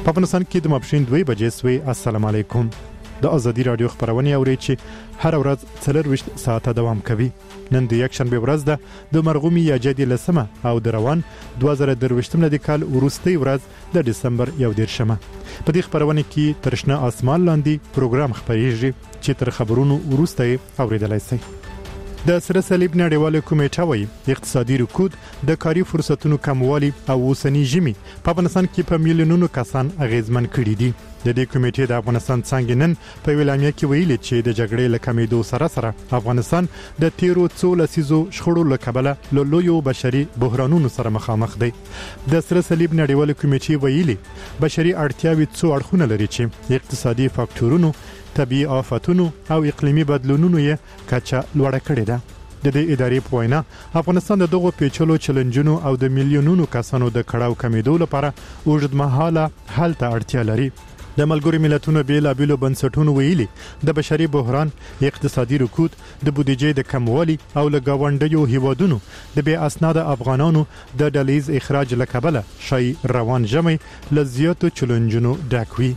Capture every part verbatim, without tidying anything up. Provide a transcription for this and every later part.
په افغانستان کې د ماپښین دوه بجې سوي. السلام علیکم. د ازادي رادیو خبرونه اورئ چې هر ورځ څلور وشت ساعته دوام کوي. نن د یک شنبه ورځ ده د مرغومي یا جدي لسمه او د روان دوه زره درویشتم د کال وروستي ورځ د دسمبر یو دیرشمه. په دې خبرونه کې ترشنه اسمان لاندې پروګرام خبريږي چې تر خبرونو وروسته اوریدلای شئ. د سره صلیب نړیواله کمیټه وايي اقتصادي رکود د کاري فرصتونو کموالی او اوسنی ژمي په افغانستان کې په میلیونونو کسان اغیزمن کړي دي. د دې کمیټې د افغانستان څنګه نن په ویلامیا کې ویلي چې د جګړې له کمیدو سره سره افغانستان د تیرو څو لسیزو شخړو له کبله له لویو بشري بحرانونو سره مخامخ دی. د سره صلیب نړیواله کمیټې ویلي بشري اړتیاوې څو اړخونه لري چې اقتصادي فاکټورونو، طبيعي آفتونو او اقلیمي بدلونونو یې کچه لوړه کړې ده. د دې ادارې په وینا افغانستان د دغو پیچلو چیلنجونو او د میلیونونو کسانو د کړهو کمیدو لپاره اوږدمهاله حل ته اړتیا لري. د ملګرو ملتونو بیلابیلو بنسټونو ویلي د بشري بحران، اقتصادي رکود، د بودیجې د کموالي او له گاونډیو هیوادونو د بې اسناده افغانانو د ډلیز اخراج له کبله شای روان ژمي له زیاتو چیلنجونو ډک وي.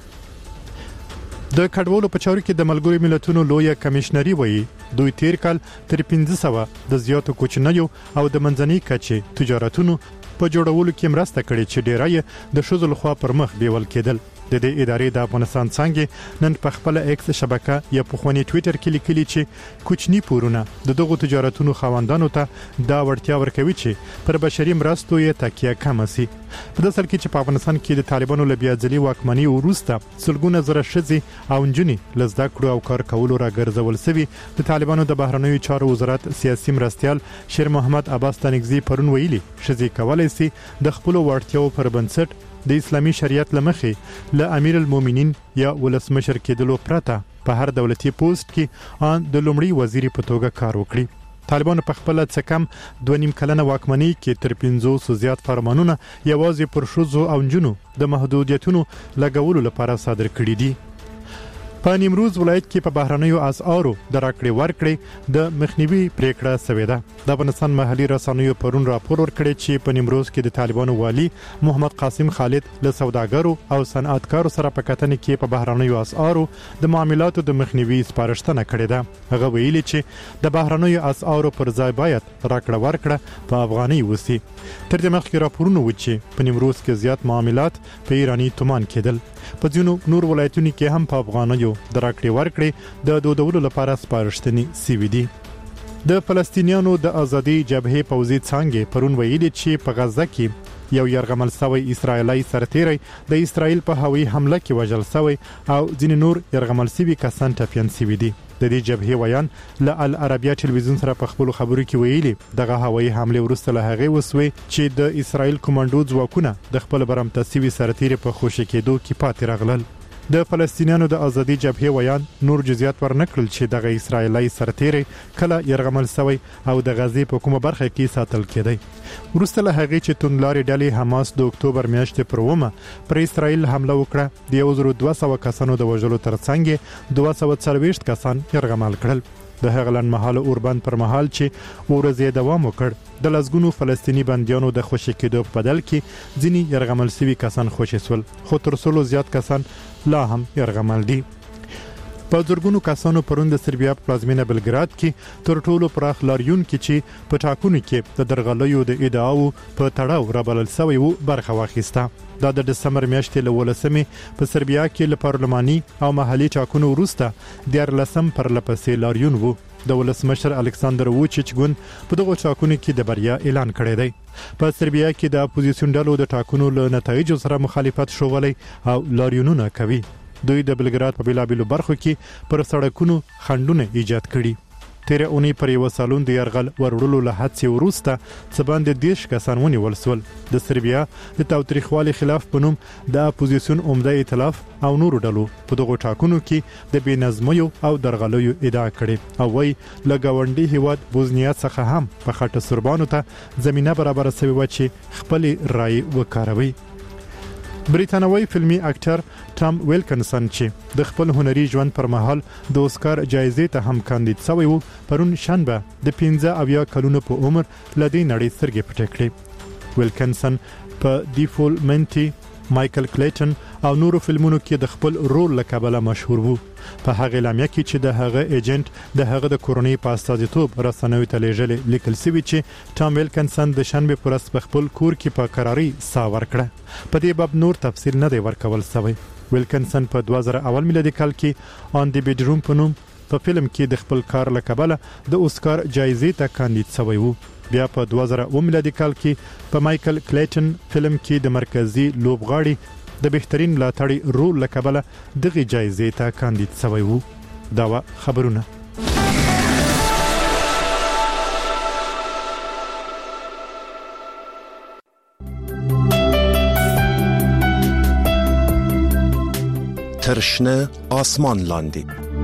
د کډوالو په چارو کې د ملګرو ملتونو لویه کمشنري وایي دوی تیر کال تر پنځه سوه د زیاتو کوچنیو او د منځنۍ کچې تجارتونو په جوړولو کې مرسته کړې چې ډیری د ښځو لخوا پر مخ بیول کېدل. د دې ادارې د افغانستان څنګه نن په خپل ایکس شبکه یا په خونی ټوئیټر کې لیکلي چې کوچنی پورونه د دغو تجارتونو خاوندانو ته دا ورتیا ورکوي چې پر بشري مرستو یې تکیه کم شي. په داسې کې چې په افغانستان کې د طالبانو له بیا ځلي واکمنۍ وروسته سلګونه زره ښځې او نجونې له زده کړو او کار کولو راګرځول شوي. د طالبانو د بهرنیو چارو وزارت سیاسي مرستیال شیر محمد عباس تنگزی پرون ویلي ښځې کولای شي د خپل وړتیاو پر بنسټ د اسلامي شریعت لمخې له امیر المؤمنین یا ولسمشر کېدلو پرته په هر دولتي پوسټ کې ان د لومړي وزیر په توګه کار وکړي. طالبانو په خپل څه کم دوه نیم کلنه واکمنۍ کې تر پنځوس زیات فرمانونه یوازې پر ښځو او نجونو د محدودیتونو لګولو لپاره صادر کړي دي. په نیمروز ولایت کې په بهرنیو اسعارو د راکړې ورکړې د مخنیوي پریکړه شوې ده. د افغانستان محلي رسنیو پرون راپور ورکړی چې په نیمروز کې د طالبانو والی محمد قاسم خالد له سوداګرو او صنعتکارو سره په کتنې کې په بهرنیو اسعارو د معاملاتو د مخنیوي سپارښتنه کړې ده. هغه ویلي چې د بهرنیو اسعارو پر ځای باید راکړه ورکړه په افغاني وسی. تر دې مخکې راپورونه و چې په نیمروز کې زیات معاملات په ایرانی تومان کېدل. په ځینو نور ولایتونو کې هم په افغانیو د راکړې ورکړې د دودولو لپاره سپارښتنې سوي دي. د فلسطینیانو د ازادي جبهې پوځي څانګې پرون ویلي چې په غزه کې یو یرغمل شوی اسرایلی سرتیری د اسرایل په هوایي حمله کې وژل شوی او ځینې نور یرغمل شوي کسان ټپیان شوي دي. د دې جبهې ویان له العربیه ټلویزیون سره په خپل خبرو کې ویلي دغه هوایي حمله وروسته له هغې وسوي چې د اسرایل کمانډو ځواکونه د خپل برمته شوي سرتیری په خوشي کېدو کې پاتې راغلل. د فلسطینیانو د ازادي جبهې ویان نور جزئیات ورنکړل چې دغه اسرایلی سرتیری کله یرغمل شوی او د غزې په کومه برخه کې ساتل کېدی. وروسته له هغې چې توندلارې ډلې حماس د اکتوبر میاشتې پر اوومه پر اسرایل حمله وکړه د یو زر دوه سوه کسانو د وژلو ترڅنګ دوه سوه څلوېښت کسان یرغمل کړل. د هغه لنډمهاله اوربند پر مهال چې ورځې دوام وکړ د لسګونو فلسطیني بندیانو د خوشي کېدو په بدل کې ځینې یرغمل شوي کسان خوشي شول، خو تر سلو زیات کسان لا هم یرغمل دي. په زرګونو کسانو پرون د سربیا په پلازمینه بلګراد کې تر ټولو پراخ لاریون کې چې په ټاکنو کې د درغلیو د ادعاو په تړاو رابلل شوی وو برخه واخیسته. دا د دسمبر میاشتې له ولسمې په سربیا کې له پارلماني او محلي ټاکنو وروسته دیارلسم پرلپسې لاریون وو. د ولسمشر الکساندر ووچیچ ګوند په دغو ټاکنو کې د بریا اعلان کړی دی. په سربیا کې د اپوزیسیون ډلو د ټاکنو له نتایجو سره مخالفت شوغلی او لاریونونه کوي. دوی د بلګراد په بیلابیلو برخو کې پر سړکونو خنډونه ایجاد کړي. تیره اونۍ پر یو سالون د یرغل وروړلو له هڅې وروسته څه باندې دېرش کسان ونیول شول. د سربیا د تاوتریخوالي خلاف په نوم د اپوزیسیون عمده ائتلاف او نورو ډلو په دغو ټاکنو کې د بې نظمیو او درغلیو ادعا کړې او وایي له ګاونډي هیواد بوزنیا څخه هم په خټه سربانو ته زمینه برابره شوې وه چې خپلې رایې وکاروي. بریتانوي فلمي اکټر ټام ویلکنسن چې د خپل هنري ژوند پر مهال د اوسکار جایزې ته هم کاندید شوی و پرون شنبه د پنځه اویا کلونو په عمر له دې نړۍ سترګې پټې کړې. ویلکنسن په دی فول منټي، مایکل کلیټن او نورو فلمونو کې د خپل رول له کبله مشهور وو. په هغه اعلامیه کې چې د هغه ایجنټ د هغه د کورنۍ په استازیتوب رسنیو ته لیږل لیکل شوی چې ټام ویلکنسن د شنبه پر ورځ په خپل کور کې په قراري سا ورکړه. په دې باب نور تفصیل نه دی ورکول شوی. ویلکنسن په دوه زره اول میلادي کال کې آن دی بیډروم په نوم په فلم کې د خپل کار له کبله د اوسکار جایزې ته کاندید شوی وو. بیا په دوه زره اووه میلادي کال کې په مایکل کلیټن فلم کې د مرکزی لوبغاړي د بهترین ملاتړي رول له کبله دغه جایزې ته کاندید شوی وو. دا خبرونه ترشنه آسمان لاندې.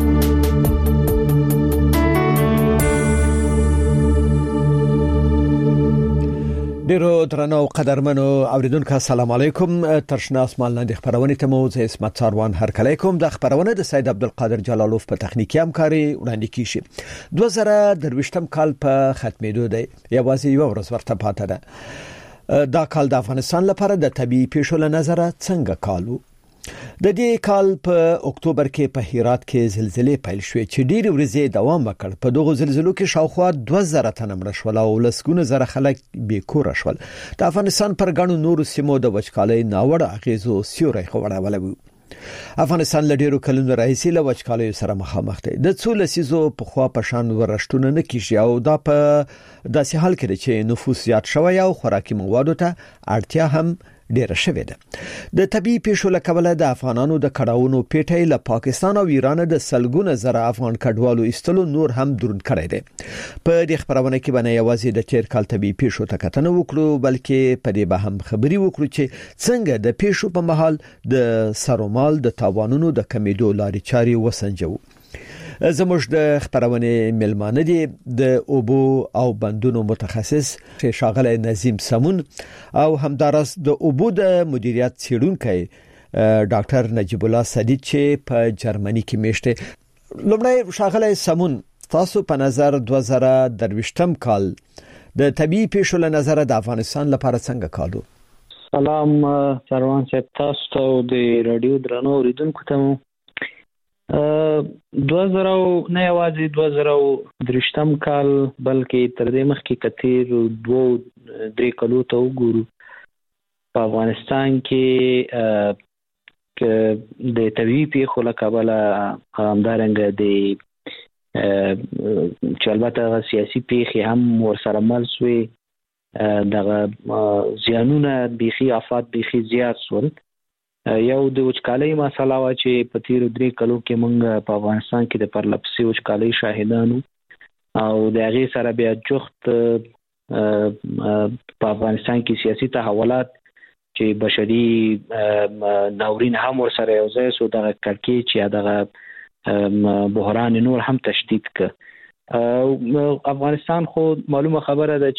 ډیرو درنو قدرمنو اوریدونکو السلام علیکم. ترشنه آسمان لاندې خبرونه ته مو زه اسمت ساروان هرکلی کوم. د خبرونه د سید عبدالقادر جلالوف په تخنیکی همکاري وړاندې کیږي. دوه زره درویشتم کال په ختمېدو دی. یوازې یو ورځ ورته پاتې ده. دا کال د افغانستان لپاره د طبيعي پیښو له نظره څنګه کالو؟ د دې کال په اکتوبر کې په هرات کې زلزلې پیل شوې چې ډېر ورځې دوام وکړ. په دغه زلزلو کې شاوخوا دوه زره تنه مړه شول او لسګونه زره خلک بې کوره شول. د افغانستان پر غاڼو نورو سیمو د وچکالۍ ناوړه اغیزو سیوري خوړاوله وو. افغانستان له ډیرو کلونو راهیسې له وچکالۍ سره مخامخ دی. د څو لسیزو په خوا په شان ورشتونه نه کیږي او دا په داسې حال کې چې نفوس زیات شوی او خوراکي موادو ته اړتیا هم ډیره شوې ده. د طبيعي پیښو له کبله د افغانانو د کډاونو پیټۍ له پاکستان او ایران د سلګونه زره افغان کډوالو ایستلو نور هم دروند کړی دی. په دې خبرونه کې باندې یوازې د تیر کال طبيعي پیښو ته کتنه وکړو بلکې په دې به هم خبري وکړو چې څنګه د پیښو په مهال د سرومال د تاوانونو د کمیدو لارې چاري وسنجو. زموږ د خبرونه ملمانه دي د اوبو او بندونو متخصص شاغله نظیم سمون او همدارس د اوبو د مدیریت څیړونکی ډاکټر نجیب الله سدید چې په جرمني کې میشته. لومړی شاغله سمون، تاسو په نظر دوه زره درویشتم کال د طبيعي پیښو له نظر د افغانستان لپاره څنګه کالو؟ سلام سروان صاحب، تاسو ته د رادیو درنو اوریدونکو ته دوه زره نه یوازې دوه زره درویشتم کال بلکې تر دې مخکې کتیر دوه درې کلو ته وګورو په افغانستان کې د طبيعي پیښو له کبله همدارنګه د چې البته سیاسي پیښې هم ورسره مل شوې، دغه زیانونه بیخي آفات بیخي زیات شول. یو د وچکالۍ مسله وا چې په تیرو درې کلو کې موږ په افغانستان کې د پرلپسې وچکالۍ شاهدانو او د هغې سره بیا جفت په افغانستان کې سیاسي تحولات چې بشري ناورین هم ورسره یو ځای سو، دغه کړکېچ یا دغه بحران نور هم تشدید کړ. افغانستان خو معلومه خبره ده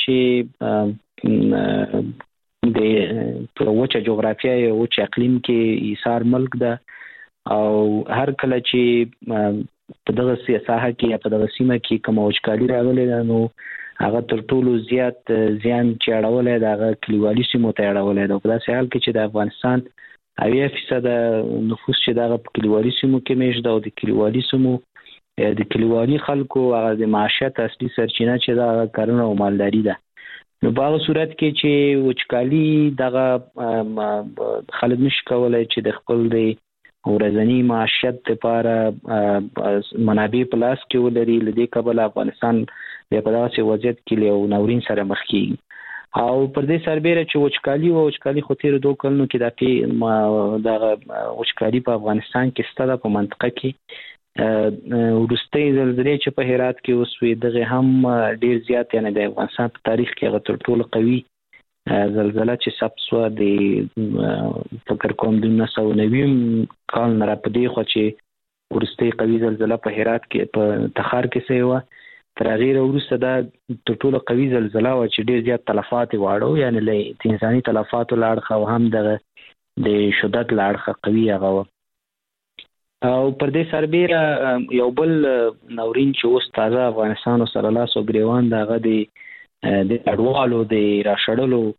چې د وچه جغرافیه او وچه اقلیم کې ایثار ملک ده او هر کله چې په دغه سیاسه کې په دغه سیمه کې کوم وچکالي راغلي نو هغه تر ټولو زیات زیان چې اړولې ده هغه کلیوالي سیمو ته اړولې ده. په داسې حال کې چې د افغانستان اویا فیصد نفوس چې دغه کلیوالي سیمو کې میشته او د کلیوالي سیمو د کلیوالي خلکو هغه د معیشت اصلي سرچینه چې دا کرنه او مالداري ده. نو په هغه صورت کې چې وچکالي دغه خلک نشي کولای چې د خپل د ورځنی معیشت لپاره منابع په لاس کې ولري. لدې کبله افغانستان بیا په داسې وضعیت کې له ناورین سره مخ کیږي او پر دې سربېره چې وچکالي او وچکالي خو تیر دوه کلونو کې دغه وچکالي په افغانستان کې ستاسو په منطقه کې ورستۍ زلزلې چې په هرات کې وسوې دغه هم ډیر زیات یعنی د افغانستان په تاریخ کې هغه تر ټولو قوي زلزلہ چې ثبت شوه د فکر کوم د نولس سوه نوي کال نه را پدې خو چې ورستۍ قوي زلزلہ په هرات کې په تخار کې شوې وه. تر هغې وروسته دا تر ټولو قوي زلزلہ وه چې ډیر زیات تلفات یې واړو، یعنی له انساني تلفاتو له اړخه او هم دغه د شدت له اړخه قوي هغه وه. او پر دې سربېره یو بل ناورین چې اوس تازه افغانستان سره لاس او ګریوان د هغه د د اډوالو د راشړلو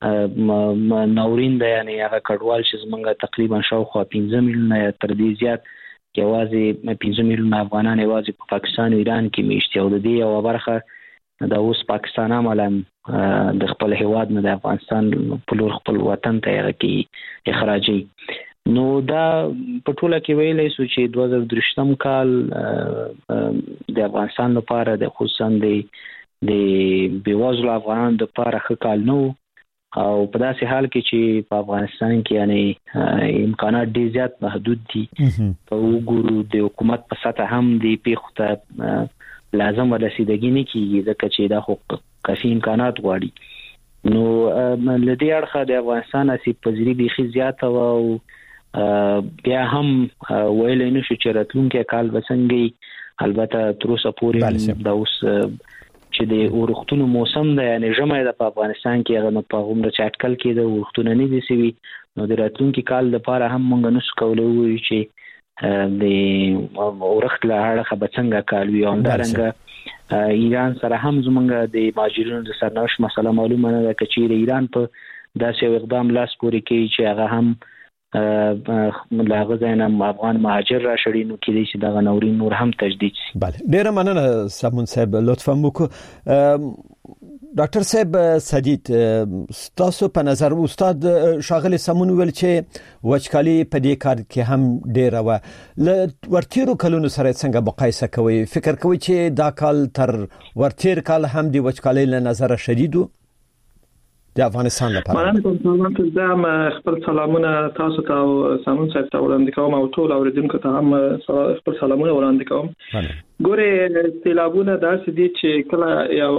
ناورین دی، یعنی هغه کډوال چې زمونږ تقریبا شاوخوا پنځه میلیونه تر دې زیات یوازې پنځه میلیونه افغانان یوازې په پاکستان او ایران کې میشته، او د دې یو برخه د اوس پاکستان عملاً د خپل هیواد نه د افغانستان په لور خپل وطن ته یې کې اخراجي. نو دا په ټوله کې ویلی سو چې دوه زره درویشتم کال د افغانستان لپاره د خصوصا د د بېوزلو افغانانو لپاره ښه کال نه و، او په داسې حال کې چې په افغانستان کې یعنی امکانات ډېر زیات محدود دي. په وګورو د حکومت په سطح هم د پیښو ته لازم رسیدګي نه کیږي، ځکه چې دا خو کافي امکانات غواړي. نو له دې اړخه د افغانستان اسیب پذیري بیخي زیاته وه، او بیا هم ویلی نشو چې راتلونکی کال به څنګه، البته تر اوسه پورې دا اوس چې د اورښتونو موسم دی، یعنی ژمی ده په افغانستان کې، هغه په هغومره چې اټکل کېده اورښتونه نه دي سوي. نو د راتلونکي کال لپاره هم موږ نشو کولی ووایو چې د اورښت له اړخه به څنګه کال وي. همدارنګه ایران سره هم زموږ د مهاجرینو د سرنوشت مسله معلومه نه ده، که چیرې ایران په داسې یو اقدام لاس پورې کوي چې هغه هم له هغه ځای نه افغان مهاجر را شړي، نو کېدای شي دغه ناورین نور هم تجدید شي. بله، ډېره مننه سمون صاحب، لطفا وکړو. ډاکټر صاحب سدید، تاسو په نظر استاد شاغلی سمون ویل چې وچکالي په دې کار کې هم ډېره وه، له ورتیرو کلونو سره څنګه مقایسه کوئ؟ فکر کوئ چې دا کال تر ورتیر کال هم د وچکالۍ له نظره شدید و د افغانستان لپاره؟ مننه کوم چې زم خپل سلامونه تاسو ته او سامون صاحب ته وړاندې کوم، او ټول اوریدونکو ته هم خپل سلامونه وړاندې کوم. ګوره سیلابونه داسې دي چې کله یو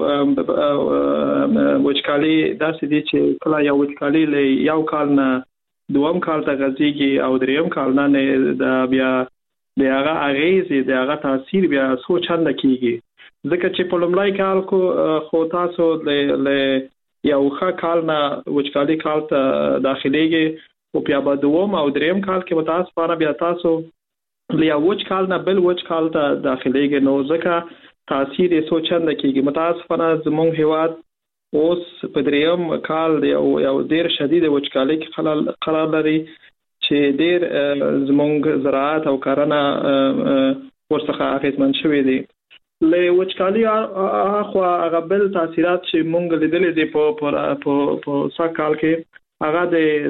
وچکالي داسې دي چې کله یو وچکالي له یو کال نه دوم کال ته غځيږي، او دریم کال نه د بیا د هغه اغیزې د هغه تاثیر بیا څو چنده کیږي، ځکه چې په لومړی کال کو خو تاسو له یو ښه کال نه وچکالي کال ته داخليږي، او بیا په دوم او دریم کال کې متاسفانه بیا تاسو له یو وچ کال نه بل وچ کال ته داخليږي، نو ځکه تاثیر یې څو چنده کیږي. متاسفانه زموږ هیواد اوس په دریم کال یو یو ډیر شدید وچکالي کې قرار لري، چې ډیر زموږ زراعت او کرنه ورڅخه اغیزمن شوی دی. له وچکالي اخو هغه بل تاثیرات چې مونږ لیدلې دي په په په سږ کال کې، هغه د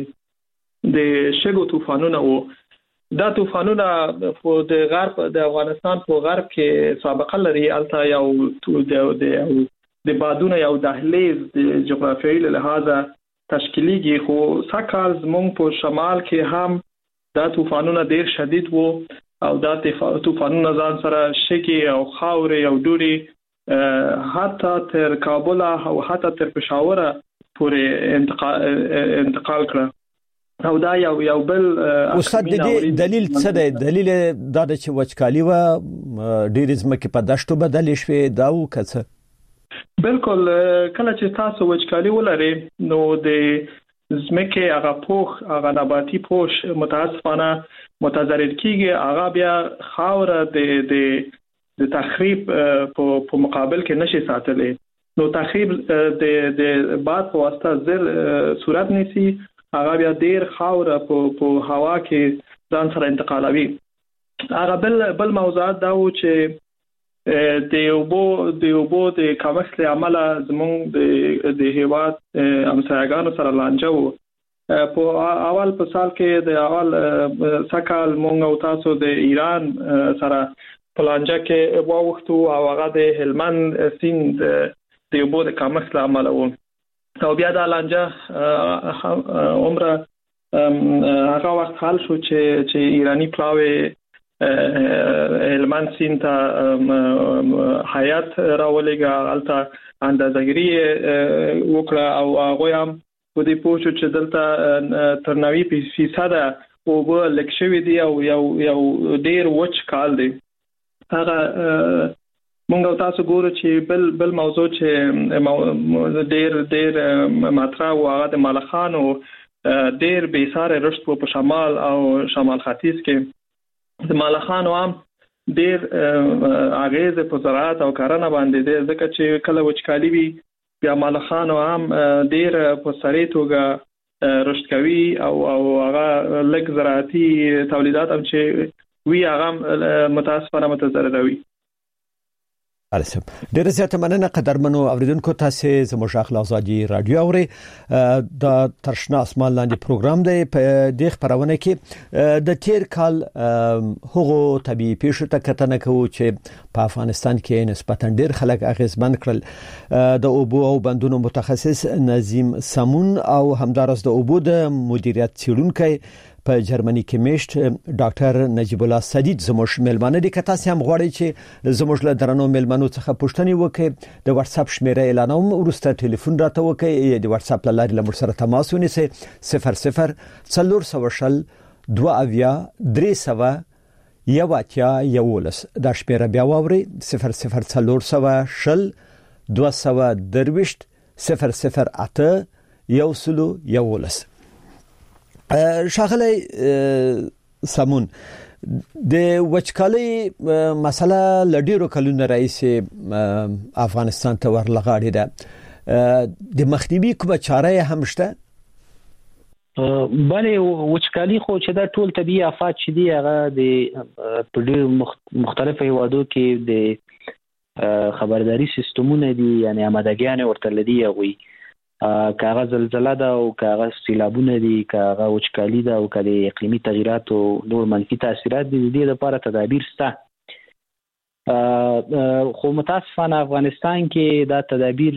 د د شګو طوفانونه وو. دا طوفانونه په د غرب د افغانستان په غرب کې سابقه لري، البته یو د د بادونو یو دهلیز د جغرافیایي له لحاظه تشکیلیږي، خو سږ کال زموږ په شمال کې هم دا طوفانونه ډیر شدید وو، او دا طوفانونه ځان سره شګي او خاورې او دوړې حتی تر کابل او حتی تر پېښور پورې انتقال انتقال کړ. او دا یو یو بل استاد د دې دلیل څه دی؟ دلیل دا د چې وچکالي و ډېر ځمکې په دشتو بدلې شوې، دا و کڅه؟ بالکل، کله چې تاسو وچکالي ولرئ نو د ځمکې هغه پوخ هغه نباتي پوش متاسفانه متضرر کیږي، هغه بیا خاوره د د د تخریب په مقابل کې نشي ساتلی، نو تخریب د د باد په واسطه زر صورت نیسي، هغه بیا ډیر خاوره په په هوا کې ځان سره انتقالوي. هغه بل بل موضوعات دا و چې د یوبو د یوبو د کمښت له امله زموږ د د هیواد همسایګانو سره لانجه وو. په اول په سال کې د اول سکهال مونږ او تاسو د ایران سره په لانجه کې واوښتو، او هغه د هلمند سیند د یوبو د کمښت له امله وو، او بیا د لانجه عمره هغه وخت حل شو چې چې ایرانی پلاوی هلمند سیند ته حیات راولېږه، هلته اندازه‌ګیري وکړه، او هغوی هم په دې پوه شو چې دلته تر نوي فیصده اوبه لږ شوي دي، او یو یو ډېر وچ کال دی. هغه مونږ او تاسو ګورو چې بل بل موضوع چې ډېر ډېر مطرح و، هغه د ملخانو ډېر بېساري رشد په شمال او شمال ختیځ کې. د ملخانو هم ډېر اغیز په زراعت او کرنه باندې دی، ځکه چې کله وچکالي وي بیا مالخان هم ډیر په سړی توګه رشد کوي او او هغه لږ زراعتي تولیدات هم چې وی هغه متاسفانه متضرروي. ارسم ډیر زیاته مننه قدرمنو اوریدونکو، تاسو زموږ اخلاق ازادي رادیو اوري د ترشنا اسمان لاندې پروګرام دی. په دې خبرونه کې د تیر کال هغو طبيعي پیښو ته کتنه کوو چې په افغانستان کې نسبتا ډیر خلک اغیزمن کړل. د اوبو او بندونو متخصص نظیم سمون او همدارس د اوبو د مدیریت څیړونکي په جرمني کې میشت ډاکټر نجیب الله سدید زموږ ملمانه دي. که تاسو هم غواړئ چې زموږ له درنو ملمنو څخه پوښتنه وکړئ، د واتس اپ شمیره اعلانوم، ورسته ټلیفون راته وکړئ، د واتس اپ لارې له موږ سره تماس ونیسئ. صفر صفر څلور سوه شل دوه اویا درې سوه یو اتیا یولس. دا شمیره بیا واورئ: صفر صفر څلور سوه شل دوه سوه درویشت صفر صفر اته یو سلو یولس. شاغلی سمون د وچکالي مسله لډیرو کلونو راځي افغانستان ته ورلغاړي ده، د مخنیوي کومه چاره هم شته؟ بله وچکالي خو چې دا ټول طبيعي آفات چې دی هغه د په ډېر مختلفو هیوادو کې د خبرداري سیستمونه دي، یعنی آمادګیان ورته لدی هغوی کاغه زلزلہ ده او کاغه سیلابونه دي، کاغه وچکالي ده او کله اقلیمي تغیرات او نور منفي تاثیرات دي. د دې لپاره تدابیر شته، خو متاسفانه افغانستان کې دا تدابیر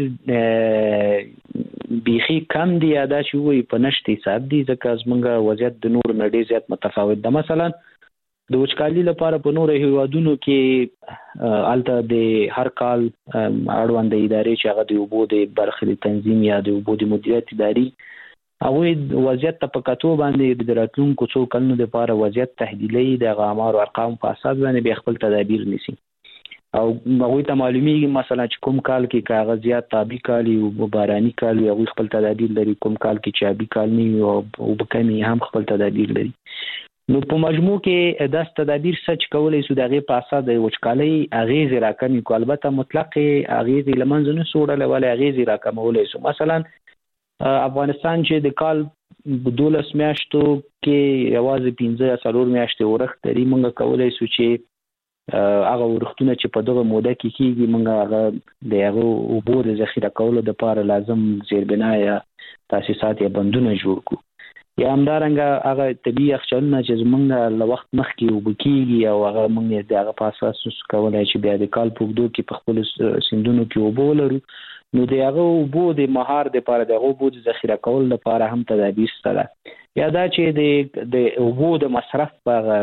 بیخي کم دي، یا دا چې وي په نشته حساب دي، ځکه زمونږ وضعیت د نور نه ډېر زیات متفاوت ده. مثلا د وچکالي لپاره په نور هیوادونو کې الته د هر کال اړوند ادارې چې هغه د اوبو د برخې د تنظیم یا د اوبو د مدیریت ادارې هغه وضعیت په کتو باندې د راتلونکو څو کلونو لپاره وضعیت تحلیلي د غامار او ارقام په اساس باندې به خپل تدابیر نیسي او هغه ته معلومیږي مثلا چې کوم کال کې کاغذیات تابع کالی او باراني کالی هغه خپل تدابیر لري، کوم کال کې چې ابي کال نه او وبکمي هم خپل تدابیر لري. نو په مجموع کې داس تدابیر سچ کولای سو دغه په اساس د وچکالي اغیز راکمي کو، البته مطلق اغیز لمنځ نه سوړل ولا اغیز راکمولای سو. مثلا افغانستان چې د کال دولس میاشتو کې یوازې پنځه یا څلور میاشتې ورخت لري، موږ کولای سو چې هغه ورختونه چې په دغه موده کې کیږي موږ هغه د هغه اوبو د ذخیره کولو لپاره لازم زیربنا یا تاسیسات یا بندونه جوړ کړو، یا همدارنګه هغه طبيعي اخچالونه چې زمونږ له وخت مخکې وبکیږي او هغه موږ د هغه په اساس کولای چې بیا د کال په وګړو کې په خپل سیندونو کې اوبه ولرو. نو د هغه اوبو د مهار د لپاره د اوبو د ذخیره کول لپاره هم تدابیر شته، یا دا چې د د اوبو د مصرف په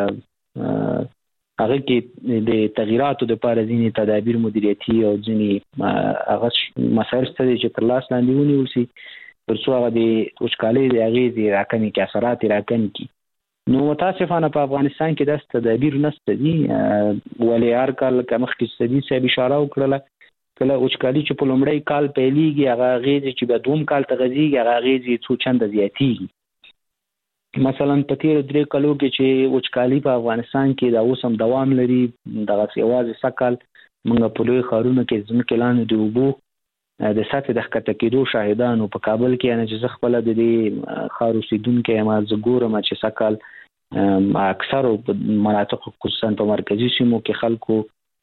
هغه کې د تغیراتو د لپاره ځینې تدابیر مدیریتي او ځینې هغه مسایل شته چې تر لاس لاندې ونیول شي تر څو هغه د وچکالۍ د اغیز راکمي کې اثرات راکمي کی. نو متاسفانه په افغانستان کې داس تدابیر نشته دي، ولې هر کال کمخ کې سدي صاحب اشاره وکړه کله وچکالي چې په لومړی کال پیلېږي هغه اغیز چې به دوم کال ته غځيږي هغه اغیز څو چنده زیاتېږي. مثلا په تیر درې کلو کې چې وچکالي په افغانستان کې دا اوس هم دوام لري، دغه یوازې سکل موږ په لوی ښارونو کې ځمکې لاندې د اوبو د ساتي د ښکته کېدو شاهدانو په کابل کې نه چې خپل د دې خار اوسیدونکو ما زګورم چې سکل اکثر مناطق خصوصا په مرکزی سیمو کې خلکو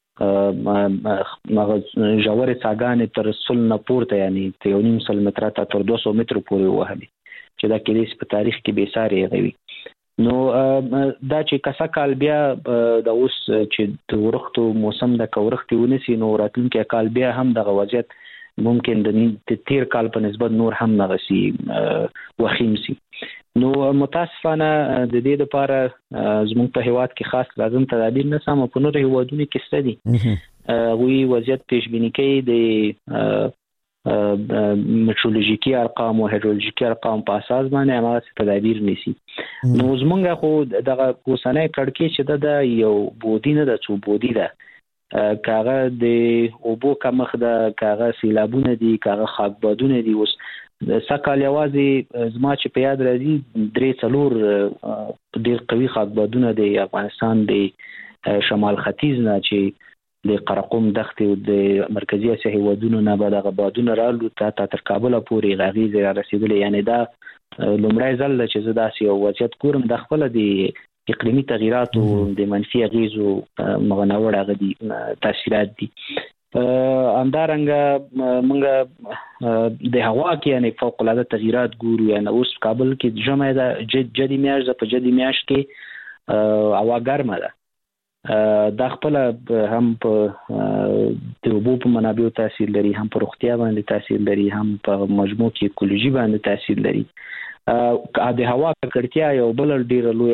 مغه جوړه څاګانې تر سل نه پورته یعنی یو نیم سل متره تر دوه سوه متر پورې وهلي چې دا کلیس په تاریخ کې به ساري غوي. نو دا چې کسا کال بیا د اوس چې د ورختو موسم د کورختي ونسی نو راتلونکي کال بیا هم د وضعیت ممکن د تیر کال په نسبت نور هم نغسي وخیم سي. نو متاسفانه د دې لپاره زموږ په هیواد کې خاص لازم تدابیر نه سم په نور هیوادونو کې ستدي وی وضعیت پیش بینی کوي د میټرولوژیکي ارقام او هیدرولوژیکي ارقام په اساس باندې هغه تدابیر نیسي. نو زمونږ خو دغه اوسنۍ کړکې چې د یو بودی نه د څو بودی ده، کاغه د اوبو کمخ ده، کاغه سیلابونه دي، کاغه خاکبادونه دي. اوس سکال یوازې زما چې په یاد راځي درې څلور ډېر قوي خاکبادونه د افغانستان د شمال ختیځ نه چې د قرقوم دښتې او د مرکزی اسیا هیوادونو نه به دغه بادونه رالو ته تر کابل پورې غږیږي را رسیدلې. یعنی دا لومړی ځل چې زه داسې یو وضعیت ګورم د خپل د اقلیمي تغیراتو د منفي اغیزو مغناوړ هغه دي تاثیرات دي. همدارنګه موږ د هوا کې یعنی فوق العاده تغیرات ګورو. یعنی اوس کابل کې ژمي ده، جدي میاشت په جدي میاشت کې هوا ګرمه ده. دا خپل هم په د اوبو په منابعو تاثیر لري، هم په روغتیا باندې تاثیر لري، هم په مجموع کې اکولوژي باندې تاثیر لري. د هوا ککړتیا یو بل ډیر لوی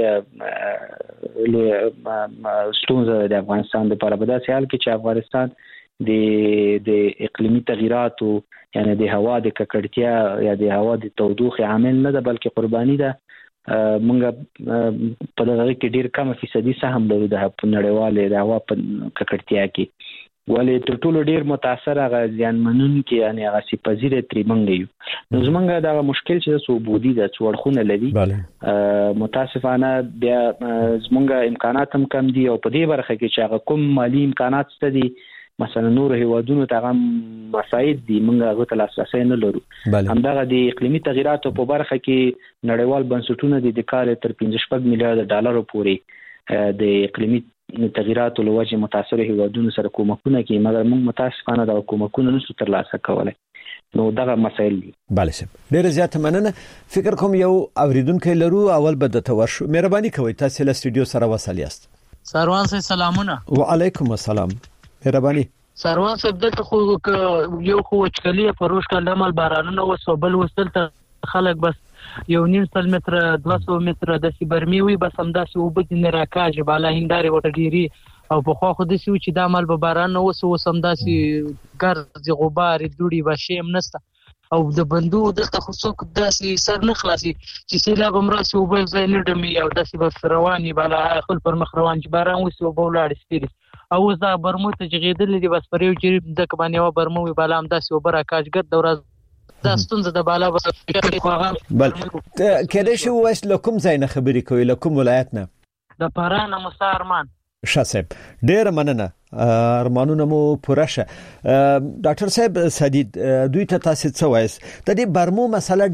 لوی ستونزه د افغانستان لپاره په داسې حال کې چې افغانستان د د اقلیمي تغیراتو یعنی د هوا د ککړتیا یا د هوا د تودوخې عامل نه ده بلکې قرباني ده. مونږ په دغه کې ډیر کم فیصدي سهم لرو د نړیوال د هوا په ککړتیا کې، ولې تر ټولو ډیر متاثر هغه ځانمنونکي یعنی هغه سپازیر تری مونږ یو. نو زمونږ دا مشکل چې سوبودي د څوړخونه لري متاسفانه بیا زمونږ امکانات هم کم دي او په دې برخه کې چې هغه کوم مالی امکانات ستدي مثلا نور هیوادونو ته هم مساعد دي مونږ هغه ته لاسرسي نه لرو. همدغه د اقلیمي تغیراتو په برخه کې نړیوال بنسټونه د کال تر پنځه شپږ میلیارډ ډالر پورې د اقلیمي تغیراتو له وجې متاثر هیوادونو سره کومکونه کوي، مګر موږ متاسفانه دا کومکونه نشو ترلاسه کولای. نو دغه مسایل دي. بله سم ډیره زیاته مننه. فکر کوم یو اوریدونکو لرو، اول به د تورشو مهرباني کوئ تاسو له استودیو سره وصل یاست. سروان سي سلامونه. وعلیکم السلام. مهرباني. سروان صاحب دلته خو یو خو وچکلی پروش کله عمل بارانونه وسو بل وسل ته خلک بس یو نیم سل متر دوه سوه متر د سیبرمی وي بس همداسې وبد نه راکاږي بالا هنداري وټ ډيري او په خو خو د سوي چې د عمل به باران نه وسو همداسې ګرځي غبار دوړي بشیم نسته او د بندو دغه خصوص داسې سر نه خلاصي چې سیلاب امراسي وبل ځای نه دمي او داسې بس رواني بالا خپل پر مخ روان چې باران وسو بولاړ سپیری او زه برمو ته جګیدل دي بس پر یو جریب د کبانې و برمو بالا هم داسې وبره کاجګر دورا دا ستونزه د بالا بس فکر کوم. بل کله شو وایس لکم زین خبرې کوي لکم ولایت نه د پرانه مستارمان شاسب ډیر مننه ارمانونه مو پوره شه. ډاکټر صاحب سدید دوی ته تاسو څه وایس د دې برمو مسله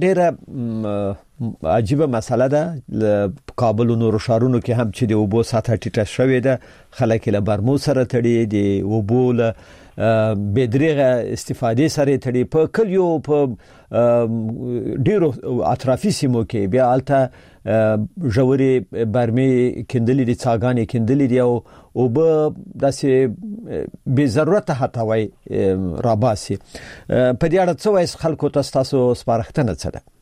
ډیره عجیبه مسله ده. کابل او نور شهرونو کې هم چې د وبو سطح ټیټه شوې ده خلک له برمو سره تړي دي وبو له بدرغه استفاده سره تړي په کلیو په ډیرو اطرافي سیمو کې بیا الته جوړي برمي کندلې دي څاګانې کندلې دي او به داسې به ضرورت هتا وای راباسي په دې اړه څه وایي خلکو تاسو سپارښتنه څه ده؟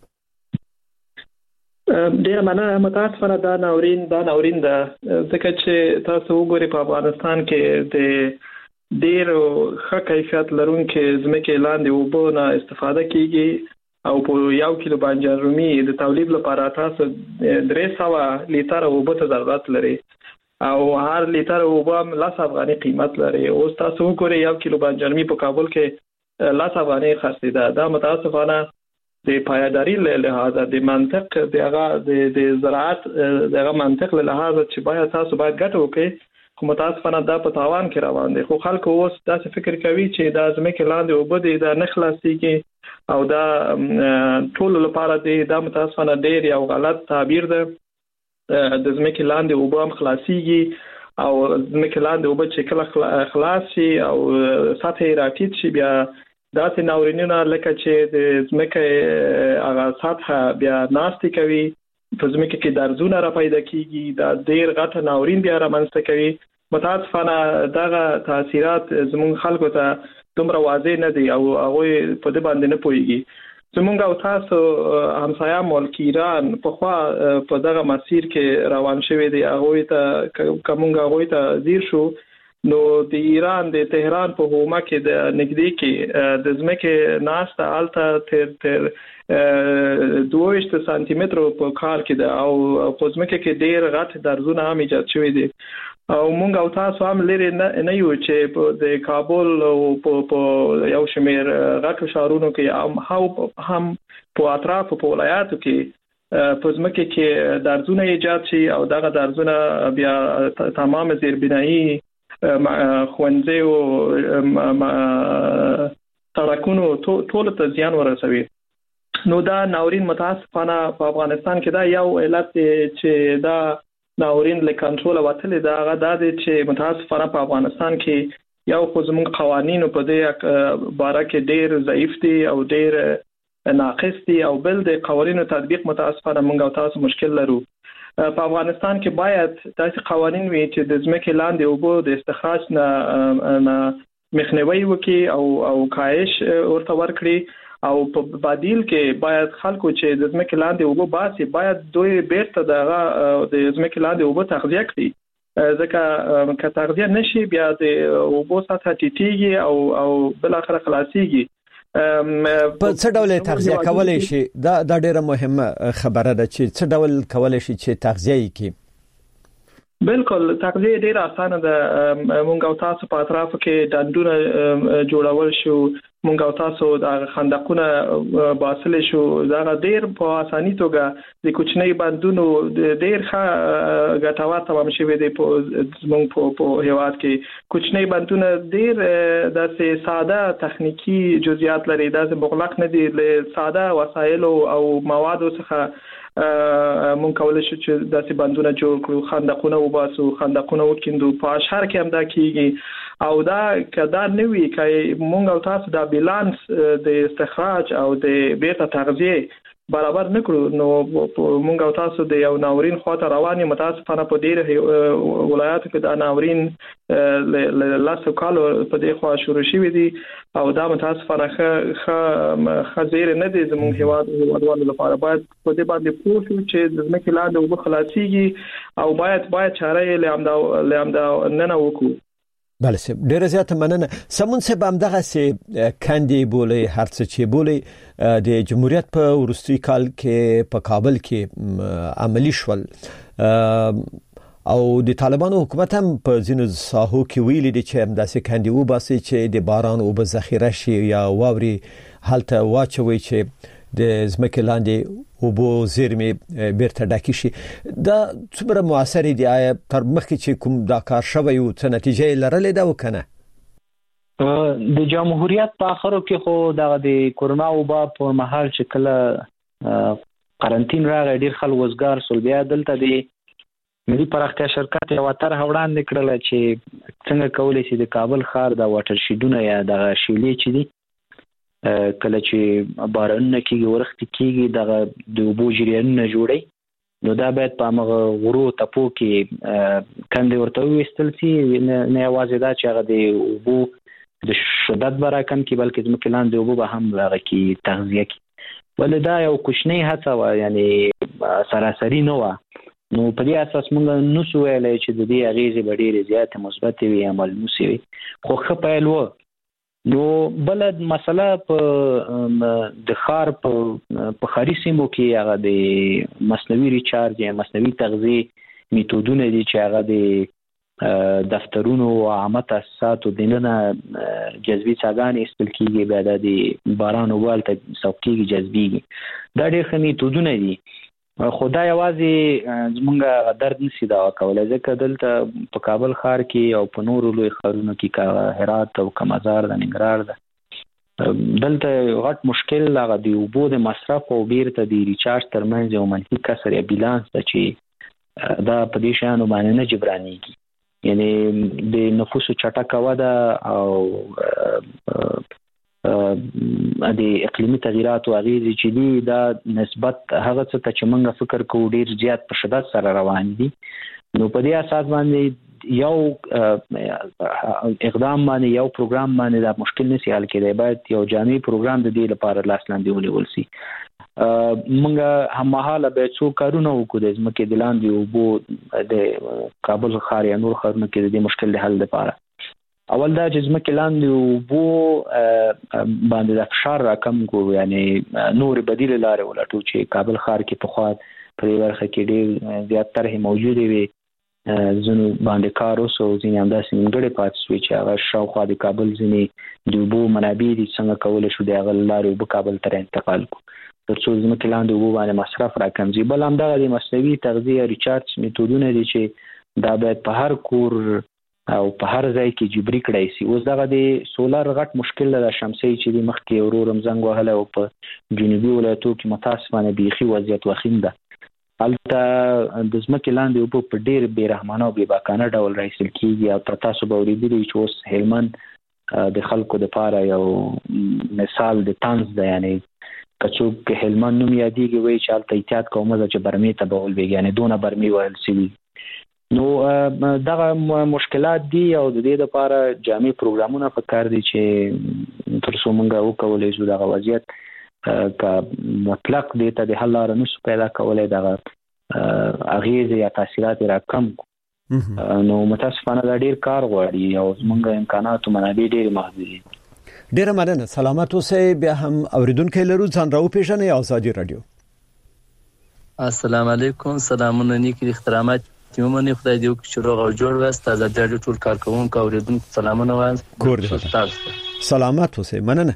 ډیر مننه. متاسفانه دا ناورین دا ناورین ده ځکه چې تاسو وګورئ په افغانستان کې د ډیر ښه کیفیت لرونکي ځمکې لاندې اوبو نه استفاده کیږي او په یو کیلو بانجان رومي د تولید لپاره تاسو درې سوه لیټر اوبو ته ضرورت لري او هر لیټر اوبو هم لس افغاني قیمت لري. اوس تاسو وګورئ یو کیلو بانجان رومي په کابل کې لس افغاني خرڅېده. دا متاسفانه د پایداری له لحاظه د منطق دغه د زراعت دغه منطق له لحاظه چې باید تاسو باید ګټه وکړئ خو متاسفانه دا په تاوان کې روان دي. خو خلکو اوس داسې فکر کوي چې دا ځمکې لاندې اوبه دي دا نه خلاصېږي او دا ټول لپاره دی. دا متاسفانه ډېر یو غلط تعبیر ده. د ځمکې لاندې اوبه هم خلاصېږي او ځمکې لاندې اوبه چې کله خلاص شي او سطح یې راټیټ شي بیا داسې ناورینونه لکه چې د ځمکې هغه سطح بیا ناستې کوي په ځمکه کې درزونه را پیدا کیږي. دا ډېر غټ ناورین بیا رامنځته کوي. متاسفانه دغه تاثیرات زموږ خلکو ته دومره واضح نه دي او هغه په دې باندې نه پوهیږي. زموږ او تاسو همسایه ملک ایران په خوا په دغه مسیر کې روان شوی دی. هغه ته کومه هغه ته زیر شو نو د ایران د تهران په هومه کې د نګدي کې د ځمکې ناسته الته تر تر دوه سانتي متر په کال کې ده او په ځمکه کې ډېر غټ درزونه هم ایجاد شوی دي او مونږ او تاسو هم لري نه یو چې په د کابل او په یو شمیر غټو شهرونو کې هم هم په اطراف په ولایاتو کې په ځمکه کې درزونه ایجاد شي او دغه درزونه بیا تمام زیربنایی خوندې او سړکونو ټول ته زیان ورسوي. نو دا ناورین متاسفانه په افغانستان کې دا یو علت چې دا ناورین له کنټرول وتلی دا هغه دا دی چې متاسفانه په افغانستان کې یو خو زموږ قوانینو په دې باره کې ډېر ضعیف دي او ډېر ناقص دي او بل د قوانینو تطبیق متاسفانه موږ او تاسو مشکل لرو. په افغانستان کې باید داسې قوانین وي چې د ځمکې لاندې اوبو د استخراج نه مخنیوي وکړي او او کاهش ورته ورکړي او په بدیل کې باید خلکو چې د ځمکې لاندې اوبو باسي باید دوی بیرته دغه د ځمکې لاندې اوبو تغذیه کړي ځکه که تغذیه نشي بیا د اوبو سطح ټیټیږي او او بل اخر خلاصيږي. په څه ډول تغذیه کولای شي دا دا ډیره مهمه خبره ده چې څه ډول کولای شي چې تغذیه وکړي. بالکل تغذیه ډیره اسانه ده. مونږ او تاسو په اطرافو کې ډنډونه جوړول شو، مونږ او تاسو د خندقونه باسل شو، دا ډیر په اساني توګه د کوچنۍ بندونو ډیر ښه ګټور تمام شوی دی. په مونږ په هیواد کې کوچنۍ بندونه ډیر د ساده تخنیکی جزئیات لري، دا مغلق نه دي، له ساده وسایل او موادو څخه مونږ کولای شو چې داسې بندونه جوړ کړو، خندقونه وباسو، خندقونه وکیندو. په اشهر کې هم دا کیږي او دا کدا نوې کای مونږ او تاسو دا بیلانس د استخراج او د بیرته تغذیه برابر نکړو نو مونږ او تاسو د یو ناورین خاطر رواني متاسفانه په ډیر ولایاتو کې دا ناورین لاسو کالو په دې خوا شروع شوی دی او دا متاسفانه ښه خزیر نه دی زموږ هیواد هیوادوالو لپاره. باید په دې باندې پوه شو چې د ځمکې لاندې اوبه خلاصيږي او باید باید چاره یې لامدا لامدا نه وکړو. بله سه ډیره زیاته مننه. سمون سه بام دغه سه کاندي بوله هرڅ چې بوله د جمهوریت په ورستي کال کې په کابل کې عملی شول او د طالبانو حکومت هم په ځینو ساحو کې ویلي دي چې همداسې کاندي و باسي چې د باران او به ذخیره شي یا واوري هلته واچوي چې د ځمکې لاندې اوبو زیرمې بیرته ډکې شي. دا څومره موثر دي؟ آیا تر مخکې چې کوم دا کار شوی او څه نتیجه لرلې ده وکنه؟ د جمهوریت په اخرو کې خو دغه د کورونا وبا په مهال چې کله قرنټین راغی ډیر خلک وزګار سول، بیا دلته د ملي پراختیا شرکت یو طرح وړاندې کړل چې څنګه کولای شي د کابل ښار د واټر شیډونه یا د شیلې چې دي کله چې باران کېږي ورخت کېږي دغه د اوبو جریانونه جوړي نو دا باید په هغه غرو تپو کې کندې ورته وستل شي، نه یوازې دا چې هغه د اوبو د شدت برکم کې بلکې ځمکې لاندې اوبو به هم هغه کې تغذیه کوي. ولې دا یو کوچنی هڅه و، یعنی سراسری نه و. نو په دې اساس موږ نو سو ویلای چې د دې اغیزې به ډېرې زیاتې مثبت وي یا ملموسې وي، خو ښه پیل و. نو بلد مسله په د ښار په ښاري سیمو کې هغه د مصنوعي ریچارج یا مصنوعي تغذیه میتودونه دي چې هغه د دفترونو او عامه تاسیساتو دننه جذبي څاګانې استل کېږي، بیا د باران اوبال ته سوقېږي جذبېږي. دا ډېر ښه میتودونه دي، خو دا یوازې زمونږ درد نشي دا کولی، ځکه دلته په کابل ښار کې او په نورو لوی ښارونو کې که هرات او که مزار د ننګرهار ده، دلته غټ مشکل هغه د اوبو د مصرف او بیرته د ریچارج ترمنځ یو منفي کسر یا بیلانس ده چې دا په دې شیانو باندې نه جبرانېږي. یعنی د نفوسو چټکه وده او د اقلیمي تغییراتو اغیزې چې دي دا نسبت هغه څه ته چې موږ فکر کوو ډیر زیات په شدت سره روان دي. نو په دې اساس باندې یو اقدام باندې یو پروګرام باندې دا مشکل نشي حل کېدای، باید یو جامع پروګرام د دې لپاره لاس لاندې ونیول شي. موږ هممهاله به څو کارونه وکړو د ځمکې د لاندې اوبو د کابل ښار یا نور ښارونو کې د دې مشکل د حل لپاره. اول دا چې ځمکې لاندې اوبو باندې د فشار راکم کړو، یعنی نور بدیل لارې ولټو چې کابل ښار کې پخوا په دې برخه کې ډېر زیات طرحې موجودې وي، ځینو باندې کار وسو، ځینې همداسې نیمګړې پاتې شوې چې هغه شاوخوا د کابل ځینې د اوبو منابع دي څنګه کولی شو د هغه لارې اوبه کابل ته انتقال کړو تر څو ځمکې لاندې اوبو باندې مصرف راکم شي. بل همدغه د مصنوعي تغذیه ریچارج میتودونه دي چې دا باید په هر کور او په هر ځای کې جبري کړای شي. اوس دغه د سولر غټ مشکل د شمسي چې د مخکې ورورم زنګ وهله او په جنوبي ولایتو کې متاسفانه بيخي وضعیت وخیم ده. البته د ځمکې لاندې اوبه په ډېر بېرحمانه او بېباکانه ډول راایستل کېږي او تاسو به اورېدلي چې اوس هلمند د خلکو دپاره یو مثال د طنز ده. یعنې که څوک هلمند نوم یادېږي وایي چې هلته احتیاط کومه ده چې برمې ته به ولوېږي، یعنې دونه برمې وهل سوي. نو دغه مشکلات دي او د دې لپاره جامع پروګرامونه پکار دي چې تر څو موږ وکولای شو دغه وضعیت که مطلق دې ته د حل لاره نشو پیدا کولی، دغه اغیزې یا تاثیرات را کم نو متاسفانه دا ډیر کار غواړي او موږ امکاناتو منابع ډېرې محدودې دي. ډیره مننه. سلامت اوسئ. بیا هم اوریدونکو لرو ځان راو پیژنئ. آزادي رادیو. السلام علیکم. سلامونه نیکی احترامات تیمونی خدای دې وکړي چې روغ او جوړ واست. آزادي رادیو ټول کارکونکو اوریدونکو سلامونه وایم. کور دې سلامت اوسئ. مننه.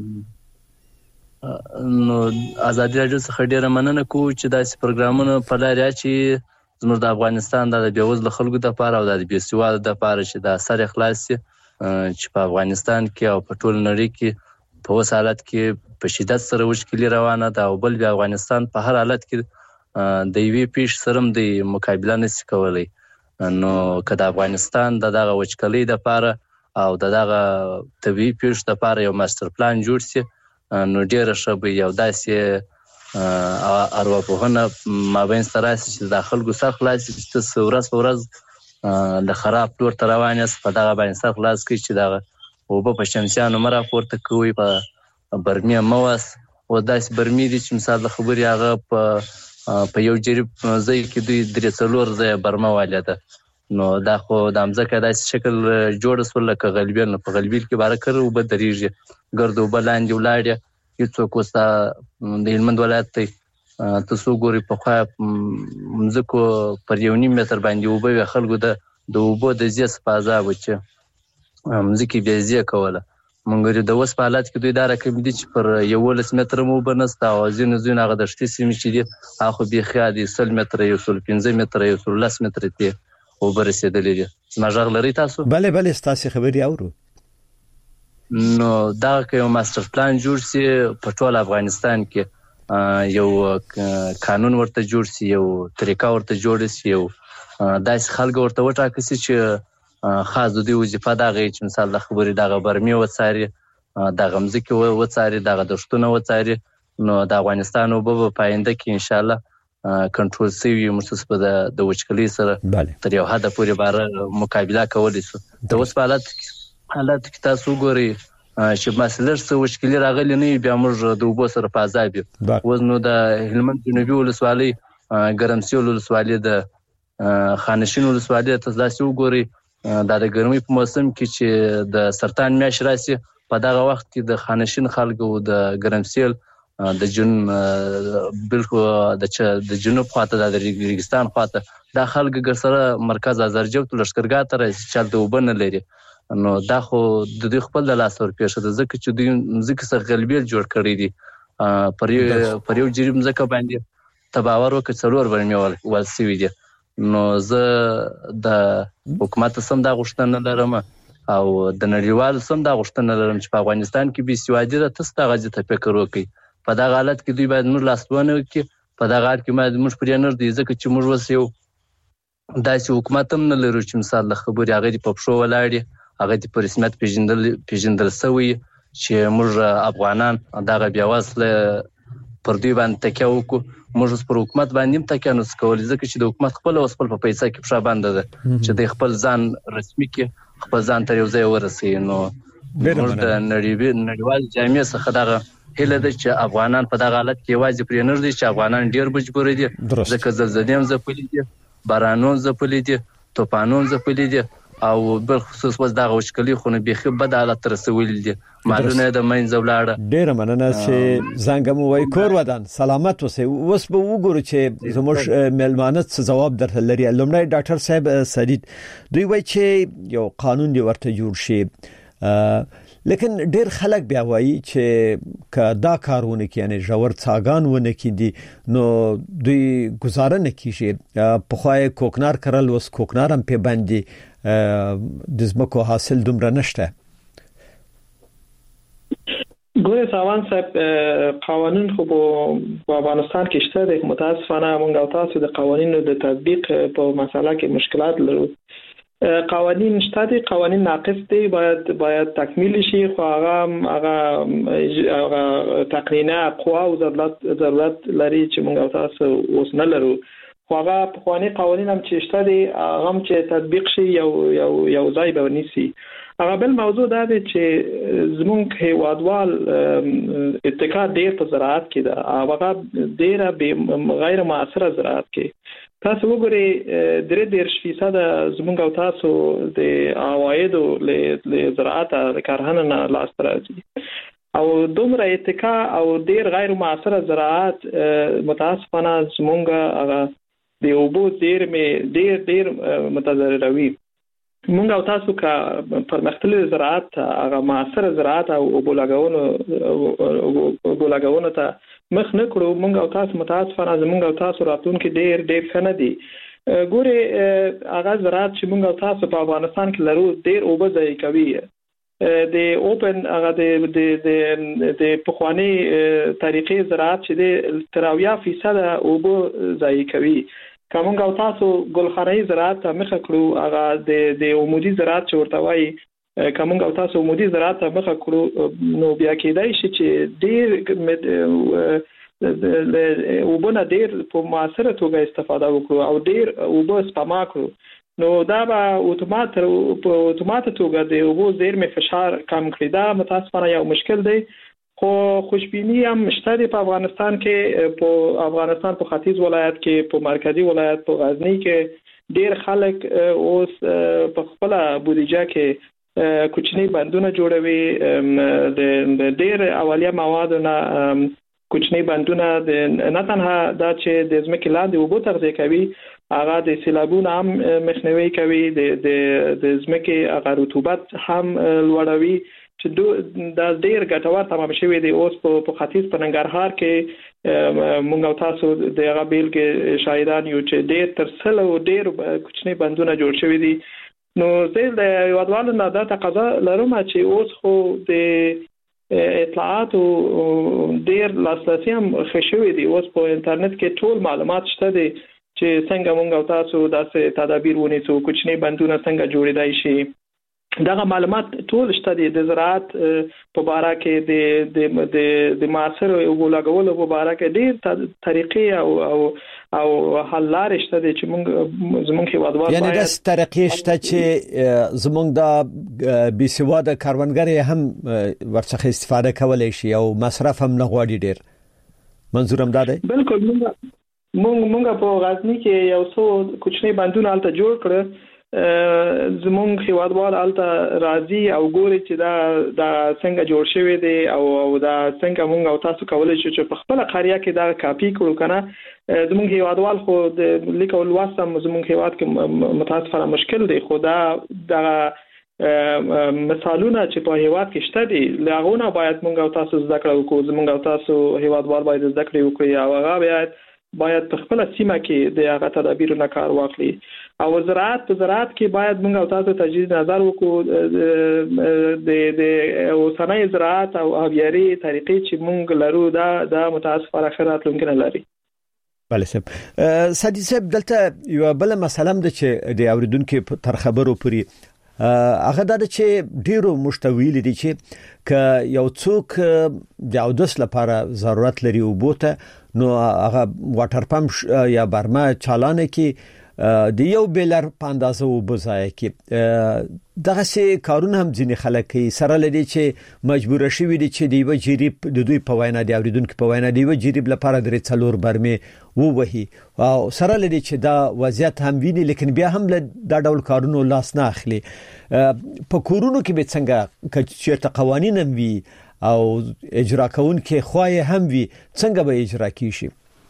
نو آزادي رادیو څخه ډیره مننه کوو چې داسې پروګرامونه په لار چې زموږ د افغانستان د بېوزلو خلکو دپاره او د بېسوادو دپاره چې د سر خلاص شي، چې په افغانستان کې او په ټول نړۍ کې په اوس حالت کې په شدت سره وچکلي روانه ده او بل بیا افغانستان په هر حالت کې د یوې پیښې سره هم د مقابله نشي کولی. نو که د افغانستان د دغه وچکلۍ دپاره او د دغه طبیعي پیښو دپاره یو ماستر پلان جوړ شي نو ډیره ښه به یو داسې ارواپوهنه مابین ته راشي چې د خلکو سر خلاص شي چې تاسو ورځ په ورځ د خراب لور ته روان یاست، په دغه باندې سر خلاص کړئ چې دغه اوبه په شمسیانو مه راپورته کوئ، په برمې مه واست. او داسې برمې دي چې مثال د خبرې هغه په په یو جریب ځای کې دوی درې څلور ځایه برمه والې ده. نو دا خو د مځکه داسې شکل جوړه شول لکه غلبیل. نو په غلبیل کې باره کره اوبه درېږي، ګرد اوبه لاندې ولاړې. هېڅوک اوس دا د هلمند ولایت دی تاسو ګورئ پخوا مځکو پر یو نیم متر باندې اوبه وې، خلکو د د اوبو د ځې څخه عذاب و چې مځکې بې ځې کوله. مونږ د اوس په حالت کې دوی دا رقم دي چې پر یولس متره مو اوبه نشته او ځینو ځینو هغه دښتې سیمې چې دي هغه خو بیخي دي سل متره، یو سل پنځه متره، یو سل لس متره ته اوبه رسېدلې دي. زما غږ لرئ تاسو؟ بله بله ستاسې خبرې اورو. نو دا که یو ماستر پلان جوړ شي په ټول افغانستان کې، یو قانون ورته جوړ شي، یو طریقه ورته جوړ شي، یو داسې خلک ورته وټاکل شي چې خاص د دوی وظیفه دغه چې مثال د خبرې دغه برمې وڅاري، دغه مځکې وڅاري، دغه دښتونه وڅاري. نو د افغانستان اوبه به په آینده کې انشاءالله کنټرول شوي مخصوص په د وچکلۍ سره تر یو حده پورې باره مقابله کولی شو. د اوس په حالت حالت کې تاسو وګورئ چې مسلر څه وچکلي راغلي نه وي، بیا موږ د اوبو سره په عذاب یو. اوس نو د هلمند جنوبي ولسوالۍ ګرمسیول ولسوالۍ د خانشین ولسوالۍ تاسو داسې وګورئ دا د ګرمۍ په موسم کې چې د سرطان میاشت راشي په دغه وخت کې د خانشین خلکو د ګرمسیل د جن بالکل د جنوب خواته د ریګستان خواته دا خلک ګرسره مرکز ازرجوت لشکرګاه ته راځي چې د اوبه نه لري. نو دا خو د دوی خپل د لاس ورپېښه ده، ځکه چې دوی مځکې څخه غلبیل جوړ کړی دي. پر یو پر یو جریب مځکه باندې ته باور وکړه څلور برمې ول سوي دي. نو زه د حکومت سم دا غوښتنه لرم او د نړیوالو سم دا غوښتنه لرم چې په افغانستان کې بېسوادي ده، تاسو دغه ځای ته فکر وکړئ. په دغه حالت کې دوی باید موږ لاسوهنه وکړي، په دغه حال کې باید موږ پرې نه ږدي، ځکه چې موږ اوس یو داسې حکومت هم نه لرو چې مثال د خبرې هغه دې په پښو ولاړ هغه دې په رسمیت پیژندل پیژندل شوی چې موږ افغانان دغه بېوزله پر دوی باندې تکیه وکړو. موږ اوس پر حکومت باندې هم تکیه نشو کولی، ځکه چې د حکومت خپله اوس خپل په پیسه کې پښه بنده ده چې دی خپل ځان رسمي کړي، خپل ځان تر یو ځای ورسوي. نو موږ د نړیوال جامعې څخه دغه هیله ده چې افغانان په دغه حالت کې یوازې پرې نه ږدي، چې افغانان ډېر مجبوره دي، ځکه زلزلې هم ځپلي دي، بارانونه ځپلي دي، طوفانونه ځپلي دي او بل خصوص اوس دغه وچکلي خو نو بیخي بد حالت ته رسولي دي، مالونه یې د منځه ولاړه. ډېره مننه چې زنګ مو وایي. کور ودان سلامت اوسئ. اوس به وګورو چې زموږ میلمانه څه ځواب درته لري. لومړی ډاکټر صاحب سدید دوی وایي چې یو قانون دی ورته جوړ شي، لیکن ډېر خلک بیا وایي چې که دا کارونه کې یعنی ژور څاګان ونه کېدي نو دوی گزاره نه کیږي. پخوای کوکنار کرل اوس کوکنار هم په باندې د زمکو حاصل دومره نشته. ګوره ساوان صاحب قوانین خو په افغانستان کې شته دي، متاسفانه موږ او تاسو د قوانینو د تطبیق په مسله کې مشکلات لرو. قوانین شته دي، قوانین ناقص دي، باید باید تکمیل شي، خو هغه هغه تقنینه قوا او ضرورت ضرورت لري چې موږ او تاسو اوس نه لرو. خو هغه په قوانین قوانین هم چې شته دي هغه هم چې تطبیق شي یو یو یو ځای به ونیسي. هغه بل موضوع دا دی چې زمونږ هیوادوال اتکا ډیر په زراعت کې ده، هغه ډیره به غیر معاصره زراعت کې. تاسو وګورئ درې دېرش فیصد زمونږ او تاسو د عوایدو له زراعت د کارخانه نه لاسته راځي، او دومره اتکا او ډیر غیر معاصره زراعت متاسفانه زمونږ هغه د اوبو زیرمې ډیر ډیر متضرروي. مونږ او تاسو کا پرمختللي زراعت هغه معاصره زراعت او اوبولاګونو اوبولاګونو ته مخ نه کړو. مونږ او تاسو متاسفانه زمونږ او تاسو راتلونکي ډیر ډیر ښه نه دي. ګوره هغه زراعت چې مونږ او تاسو په افغانستان کې لرو ډیر اوبه ضایع کوي. د اوپن هغه د د د پخوانی طریقې زراعت چې د تر اویا فیصد اوبه ضایع کوي. کومه او تاسو ګلخانه‌ای زراعت مخه کړو، هغه د د عمودي زراعت چې ورته وایي کومه او تاسو عمودي زراعت مخه کړو، نو بیا کېدای شي چې ډیر د وبونه ډیر په معاصره توګه استفاده وکړو او ډیر وبو سپما کړو، نو دا به اتومات په اتومات توګه د وبو زیرمې فشار کم کړي. دا متاسفانه یو مشکل دی، خو خوشبینی هم شته په افغانستان کې. په افغانستان په ختیځ ولایت کې، په مرکزی ولایت په غزنی کې ډیر خلک اوس په خپل بودیجه کې کوچنی بندونه جوړوي. د ډیر اولیه موادونه کوچنی بندونه نه تنها دا چې د ځمکې لاندې اوبو تغذیه کوي، هغه د سیلابونو هم مخنیوي کوي، د د ځمکې هغه رطوبت هم لوړوي، چې دا ډیر ګټور تمام شوی دی. اوس په ختیځ په ننګرهار کې مونږ او تاسو د هغه بیل کې شاهدان یو چې ډیر تر سلو ډیر کوچنی بندونه جوړ شوی دي. نو زه د یوادوالو نه دا تقاضا لرم چې اوس خو د اطلاعات ډیر لاسرسي هم ښه شوی دی. اوس په انټرنیټ کې ټول معلومات شته دي چې څنګه مونږ او تاسو داسې تدابیر ونیسو، کوچنی بندونه څنګه جوړیدای شي. دغه معلومات ټول شته دي. د زراعت په اړه کې د د د د معاصر او وګړو په اړه کې ډېر طریقې او او او حل لارې شته دي چې موږ زموږ هیوادوال یعنی د طریقې شته چې زموږ د بي سواده کاروانګر هم ورڅخه استفاده کولای شي او مصرف هم نه غواړي ډېر. منظورم دا دی. بالکل موږ موږ په غزنی کې یو څو کوچنی بندونه الته جوړ کړل. زمونږ هیوادوال الته راځي او ګوري چې دا دا څنګه جوړ شوی دی او دا څنګه مونږ او تاسو کولای شو چې په خپل قريه کې دا کاپی کړو کنه. زمونږ هیوادوال خو د لیک او لوست هم زمونږ هیواد کې متاسفانه مشکل دی، خو دا دا مثالونه چې په هیواد کې شته دي لاغونه باید مونږ او تاسو زده کړو، کو زمونږ او تاسو هیوادوال باید زده کړو کوي او هغه باید باید په خپل سیمه کې د هغه تدابیر نه کار واخلي. او زراعت په زراعت کې باید موږ او تاسو تجدید نظر وکړو. د د اوسنۍ زراعت او آبیاري طریقې چې موږ لرو دا د متاسفانه خیرات ممکن نه لري. بله صاحب. سادي صاحب دلته یو بل مسله ده چې د اوریدونکو تر خبرو پوری هغه دا چې ډیرو مشتویل دي چې ک یو څوک د اودس لپاره ضرورت لري او بوته نو هغه واټر پمپ یا برمه چالانه کې د یو بیلر په اندازه وبځای کې دغه سي کارونه هم ځینې خلک کوي سره لدی چې مجبور شوي دي چې دیو جریب د دوی په وینا دی اوریدونکو په وینا دیو جریب لپاره درې څلور برمه وو وهي او سره لدی چې دا وضعیت هم ویني، لیکن بیا هم دا ډول کارونو لاس نه اخلي. په کورونو کې به څنګه چې قوانين هم وي او اجرا کوونکې خوای هم وي څنګه به اجرا کیشي؟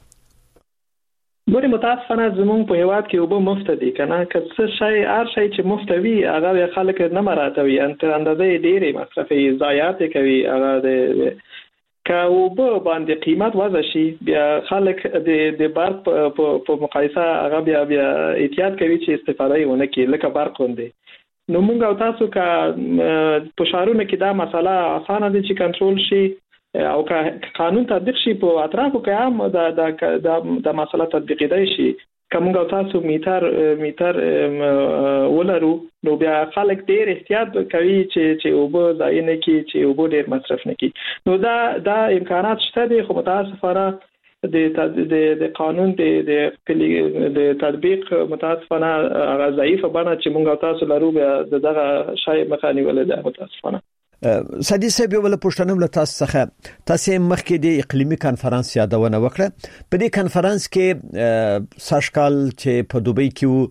ګورې متاسفانه زمونږ په هیواد کې اوبه مفت دي کنه، که څه شی هر شی چې مفت وي هغه خلک نه مراتوي، ان تر اندازې ډېرې مصرفي ضایعات کوي. هغه د که وبو باندې قیمت وضع شي بیا خلک د د برق په مقایسه هغه بیا بیا احتیاط کوي چې استفاده یې ونه کړي لکه برق وندې نو موږ او تاسو که په شهرونو کې دا مسله اسانه دي چې کنټرول شي او که قانون تطبیق شي په اطرافو کې هم دا د د مسله تطبیق دی شي کوم او تاسو میټر میټر ولرو نو بیا خلک ډیر احتیاط کوي چې چې وبو ځای نه کی چې وبو ډیر مصرف نه کی نو دا دا امکانات شته دي خو متاسفانه د د قانون د د تطبیق متاسفانه ضعیف بڼه چې موږ تاسو لرو بیا دغه شای مخاني ولدا متاسفانه سادي صاحب ول پښتنم له تاسو څخه تاسو مخکې د اقلیمی کانفرنس یادونه وکړه په دې کانفرنس کې ساشکال چې په دوبۍ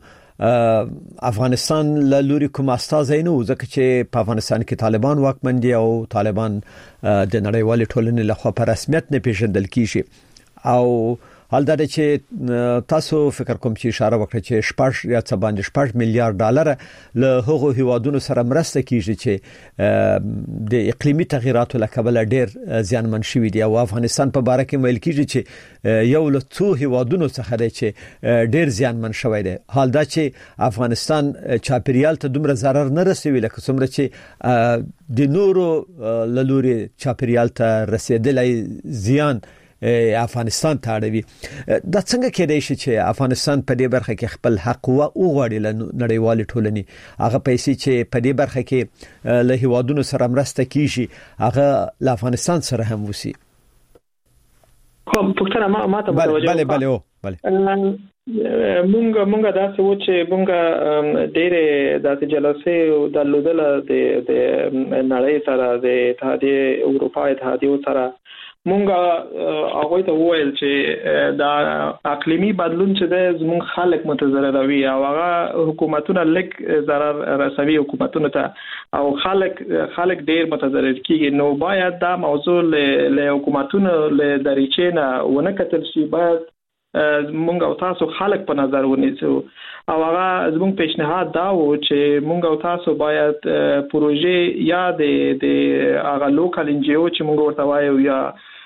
کې افغانستان له لوري کوم استازي نو ځکه چې په افغانستان کې طالبان واکمن دي او طالبان د نړیوال ټولنې لخوا په رسمیت نه پیژندل کیږي او حال دا چې تاسو فکر کوم چې اشاره وکړه چې شپږ یا څه باندې شپږ میلیارډ ډالر له هغو هیوادونو سره مرسته کیږي چې د اقلیمی تغیراتو له کبله ډیر زیانمن شوي دي او افغانستان په باره کې ویل کیږي چې یو له څو هیوادونو څخه دی چې ډیر زیانمن شوی دی حال دا چې افغانستان چاپیریال ته دومره ضرر نه رسوي لکه څومره چې د نورو له لوري چاپیریال ته رسیدلی زیان افغانستان ته اړوي دا څنګه کېدای شي چې افغانستان په دې برخه کې خپل حق او وغواړي له نړیوال ټولنې هغه پیسې چې په دې برخه کې له هیوادونو سره مرسته کیږي هغه له افغانستان سره هم وسی کوم پښتنه ما ما ته متوجه بله بله او بله مونږ مونږ دا څه و چې مونږ ډېر د جلسې د لودل د نړۍ سره د اتحادیه اروپا اتحادیه سره مونږ هغه ته وویل چې دا اقلیمی بدلون چې د زمون خلک متضرروي او هغه حکومتونه لک ضرر رسوي حکومتونه ته او خلک خلک ډیر متضرر کیږي نو باید دا موضوع له حکومتونو له دریچې نه ونه کتل شي باید مونږ او تاسو خلک په نظر ونیسو او هغه زموږ پیشنهاد دا و چې مونږ او تاسو باید پروژې یا د د هغه لوکل ان جی او چې مونږ ورته وایو یا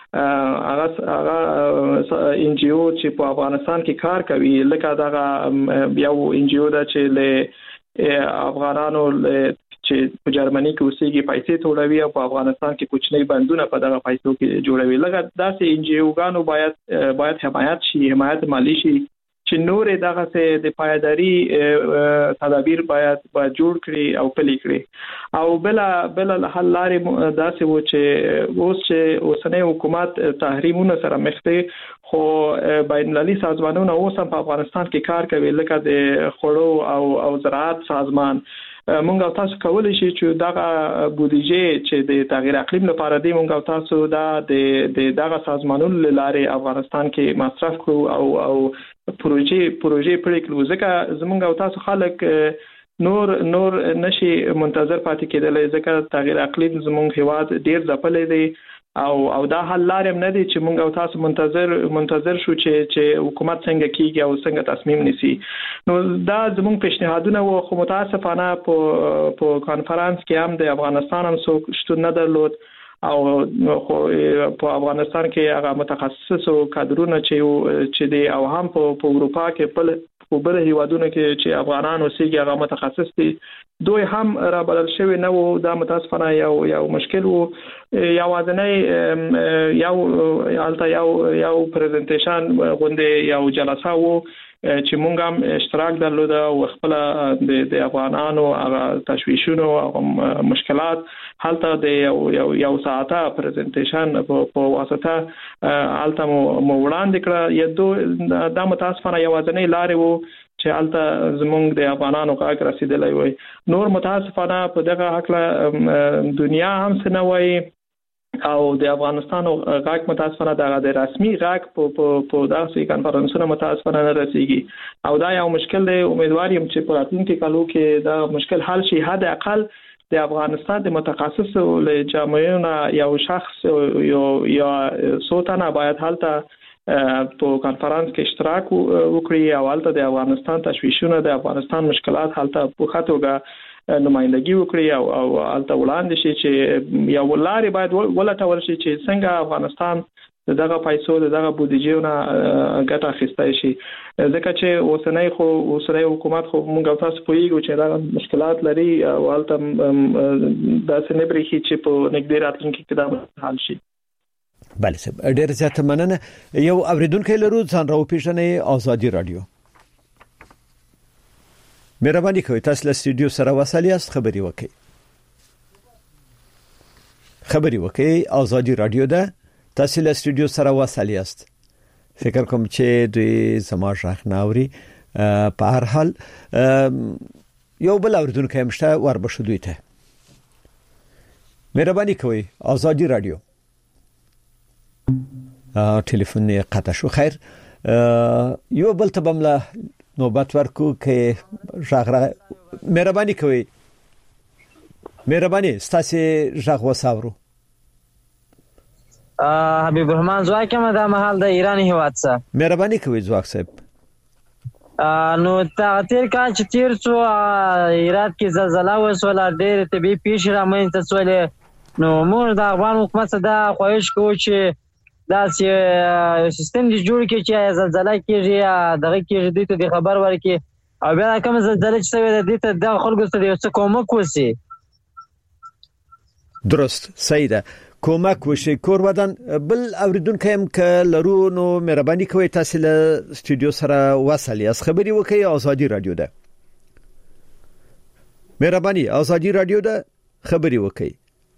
هغه هغه ان جی او چې په افغانستان کې کار کوي لکه دا یو ان جی او دا چې له افغانانو چې په جرمني کې اوسېږي پیسې ټولوي او په افغانستان کې کوچنی بندونه په دغه پیسو کې جوړوي لکه داسې ان جی او ګانو باید باید حمایت شي حمایت مالی شي چې نور دغه څه د پایداری تدابیر باید باید جوړ کړي او پلي کړي او بل بل حل لارې داسې و چې اوس چې اوسنۍ حکومت تحریمونو سره مخ دي خو بین المللي سازمانونه اوس هم په افغانستان کې کار کوي لکه د خوړو او او زراعت سازمان مونږ تاسو کولای شي چې دغه بودیجه چې د تغییر اقلیم لپاره دی مونږ تاسو دا د دغه سازمانونو لاره افغانستان کې مصرف کړو او او پروژې پروژې پرې کړو ځکه زمونږ او تاسو خلک نور نور نشي منتظر پاتې کېدل ځکه تغییر اقلیم زمونږ هیواد ډیر ځپلې دی او او دا حل لارې نه دي چې مونږ او تاسو منتظر منتظر شو چې چې حکومت څنګه کیږي او څنګه تصمیم نیسي نو دا زموږ پیشنهادونه و خو متاسفانه په په کانفرنس کې هم د افغانستان هم څوک شتون نه درلود او خو په افغانستان کې هغه متخصص او کادرونه چې چې دی او هم په اروپا کې په په بل هیوادونو کې چې افغانان اوسېږي هغه متخصص دي دوی هم را بلل شوی نه وو دا متاسفانه یو یو مشکل وو یو ځنې یو البته یو یو پریزنټیشن غونډه یو جلسه وو چې مونږ هم اشتراک درلود او خپل د د افغانانو هغه تشویشونو او مشکلات حالته د یو یو یو ساعته پریزنټیشن په واسطه البته مو وړاندې کړ یو د متاسفانه یو ځنې لارې وو چې البته زمونږ د افغانانو غږ رسیدلی وي نور متاسفانه په دغه حق دنیا هم سنوي او د افغانستان غږ متاسفانه د رسمي غږ په په داسې کانفرنسونو متاسفانه نه رسیږي او دا یو مشکل دی امیدوار یم چې په راتلونکي کالو کې دا مشکل حل شي حد اقل د افغانستان د متخصص له جامعونو یو شخص یو یا سوتنه باید حالته په کانفرنس کې اشتراک وکړي او حالته د افغانستان تشویشونه د افغانستان مشکلات حالته په خاطرګه نمائندګي وکړي او او الته وړاندې شي چې یو لارې باید ولټول شي چې څنګه افغانستان دغه پیسو دغه بودیجهونه ګټه اخیستای شي ځکه چې اوسنۍ خو اوسنۍ حکومت خو موږ تاسو پوهیږو چې دا مشکلات لري او الته د سنبري چې په نګدي راتلونکي کې دا حل شي. بله سب ډېر زیات مننه. یو اوریدونکو لرو ځان راو پیژنې آزادي رادیو. مهرباني کوئ تاسو له استودیو سره وصل یاست خبري وکړئ. خبري وکړئ آزادي رادیو ده تاسو له استودیو سره وصل یاست. فکر کوم چې دوی زما ژغ ناوري په هر حال یو بل اوریدونکو همشته ور بشو دوی ته. مهرباني کوئ آزادي رادیو. ټلیفون یې قطع شو. خیر یو بل ته بمله نوبت ورکو کې ژغ را مهرباني کوئ مهرباني ستاسو ژغ وساورو. حبیب الرحمن زواک ما د محل د ایران هیواد څخه. مهرباني کوئ زواک صاحب. نو تیر کال چې تیر څو ایران کې زلزلہ وسوله ډېر طبي پیښې رامنځته شولې نو موږ د افغان حکومت څخه دا خواهش کوو چې دا سیستم دی جوړ کې چې زلزلہ کېږي دغه کېږي د دې خبر ورکړي او بیا کوم زلزلہ چې سوي د دې د خلکو ته یو څه کومک وشي. درست صحیح ده کومک وشي کور ودان. بل اوریدونکو هم ک لرو نو مهرباني کوئ تاسو له استودیو سره وصل یاست خبري وکړئ آزادي رادیو ده. مهرباني آزادي رادیو ده خبري وکړئ.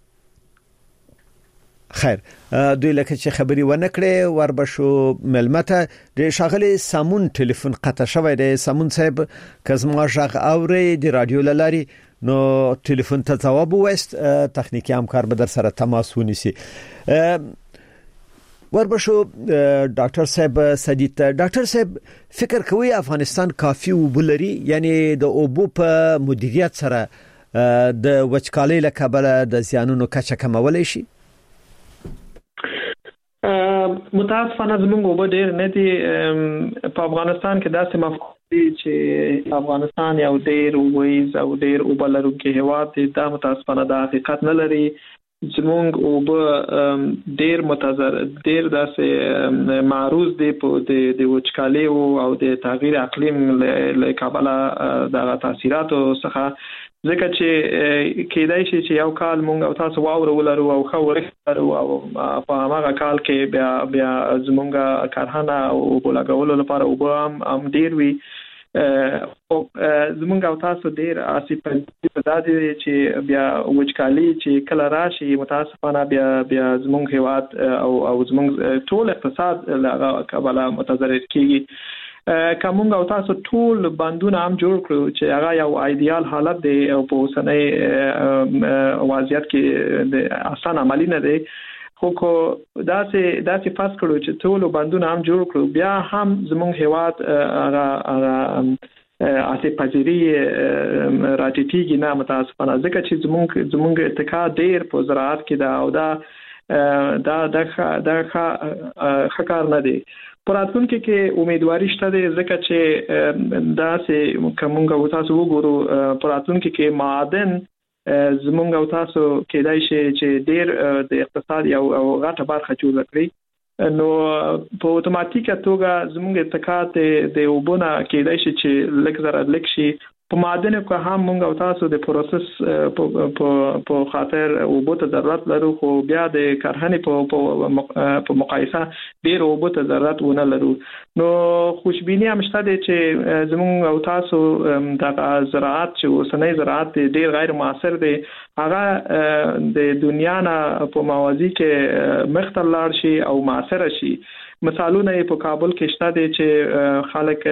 خیر دوی لکه چې خبري ونه کړې ور بشو ملمته د شاغلي سامون ټلیفون قطع شوی دی. سامون صاحب کزما ژغ اوري د رادیو لاري نو ټلیفون ته جواب وست تخنیکی همکار به در سره تماس ونیسي. ور بشو ډاکټر صاحب سدید ډاکټر صاحب فکر کوي افغانستان کافي وبلري یعنی د اوبو په مدیریت سره د وچکالۍ له کبله د زیانونو کچه کمولای شي؟ متاسفانه زموږ وبو ډېر نه دي په افغانستان کې داسې مفکوره دي چې افغانستان یو ډېر ویز او ډېر وبو لرونکی هېواد دی. دا متاسفانه د حقیقت نه لري. زموږ وبو ډېر متضرر ډېر داسې معروض دي په د وچکالۍ او د تغییر اقلیم له کبله د تاثیراتو څخه ځکه چې کېدای شي چې یو کال مونږ او تاسو واوره ولرو او خو ورخرو او په هغه کال کې بیا بیا زمونږه کارخانه او بولاګولو لپاره او هم هم ډیر وی او زمونږ او تاسو ډیر اسې په دادي چې بیا وچکالي چې کله راشي متاسفانه بیا بیا زمونږ هیواد او او زمونږ ټول اقتصاد له کبله متضرر کیږي. کومه او تاسو ټول بندونه هم جوړ کړو چې هغه یو ایدیال حالت دی او په اوسنۍ وضعیت کې د آسان عملی نه دی خو کو داسې داسې پاس کړو چې ټول بندونه هم جوړ کړو بیا هم زموږ هیواد هغه هغه اسې پذیری راټیټیږي نه متاسفانه ځکه چې زموږ زموږ اتکا ډیر په زراعت کې دا او دا دا د خکار نه دی. پراتونکو کې امیدواري شته ده ځکه چې دا سه کومه او تاسو وګورو پراتونکو کې معادن زمونږ او تاسو کېدای شي چې ډیر د اقتصاد یو غټه برخه جوړ کړي نو په اتوماتیکه توګه زمونږ اتکات د وبونه کېدای شي چې لږ زره لږ شي په معادن کې هم مونږ او تاسو د پروسس په په خاطر وبته ضرورت لرو خو بیا د کارخانه په په مقایسه ډیر وبته ضرورت ونه لرو. نو خوشبینی هم شته چې زمونږ او تاسو د زراعت چې اوسنۍ زراعت ډیر غیر موثر دی هغه د دنیا نه په موازی کې مختل لار شي او موثر شي. مثالونه په کابل کې شته دي چې خلک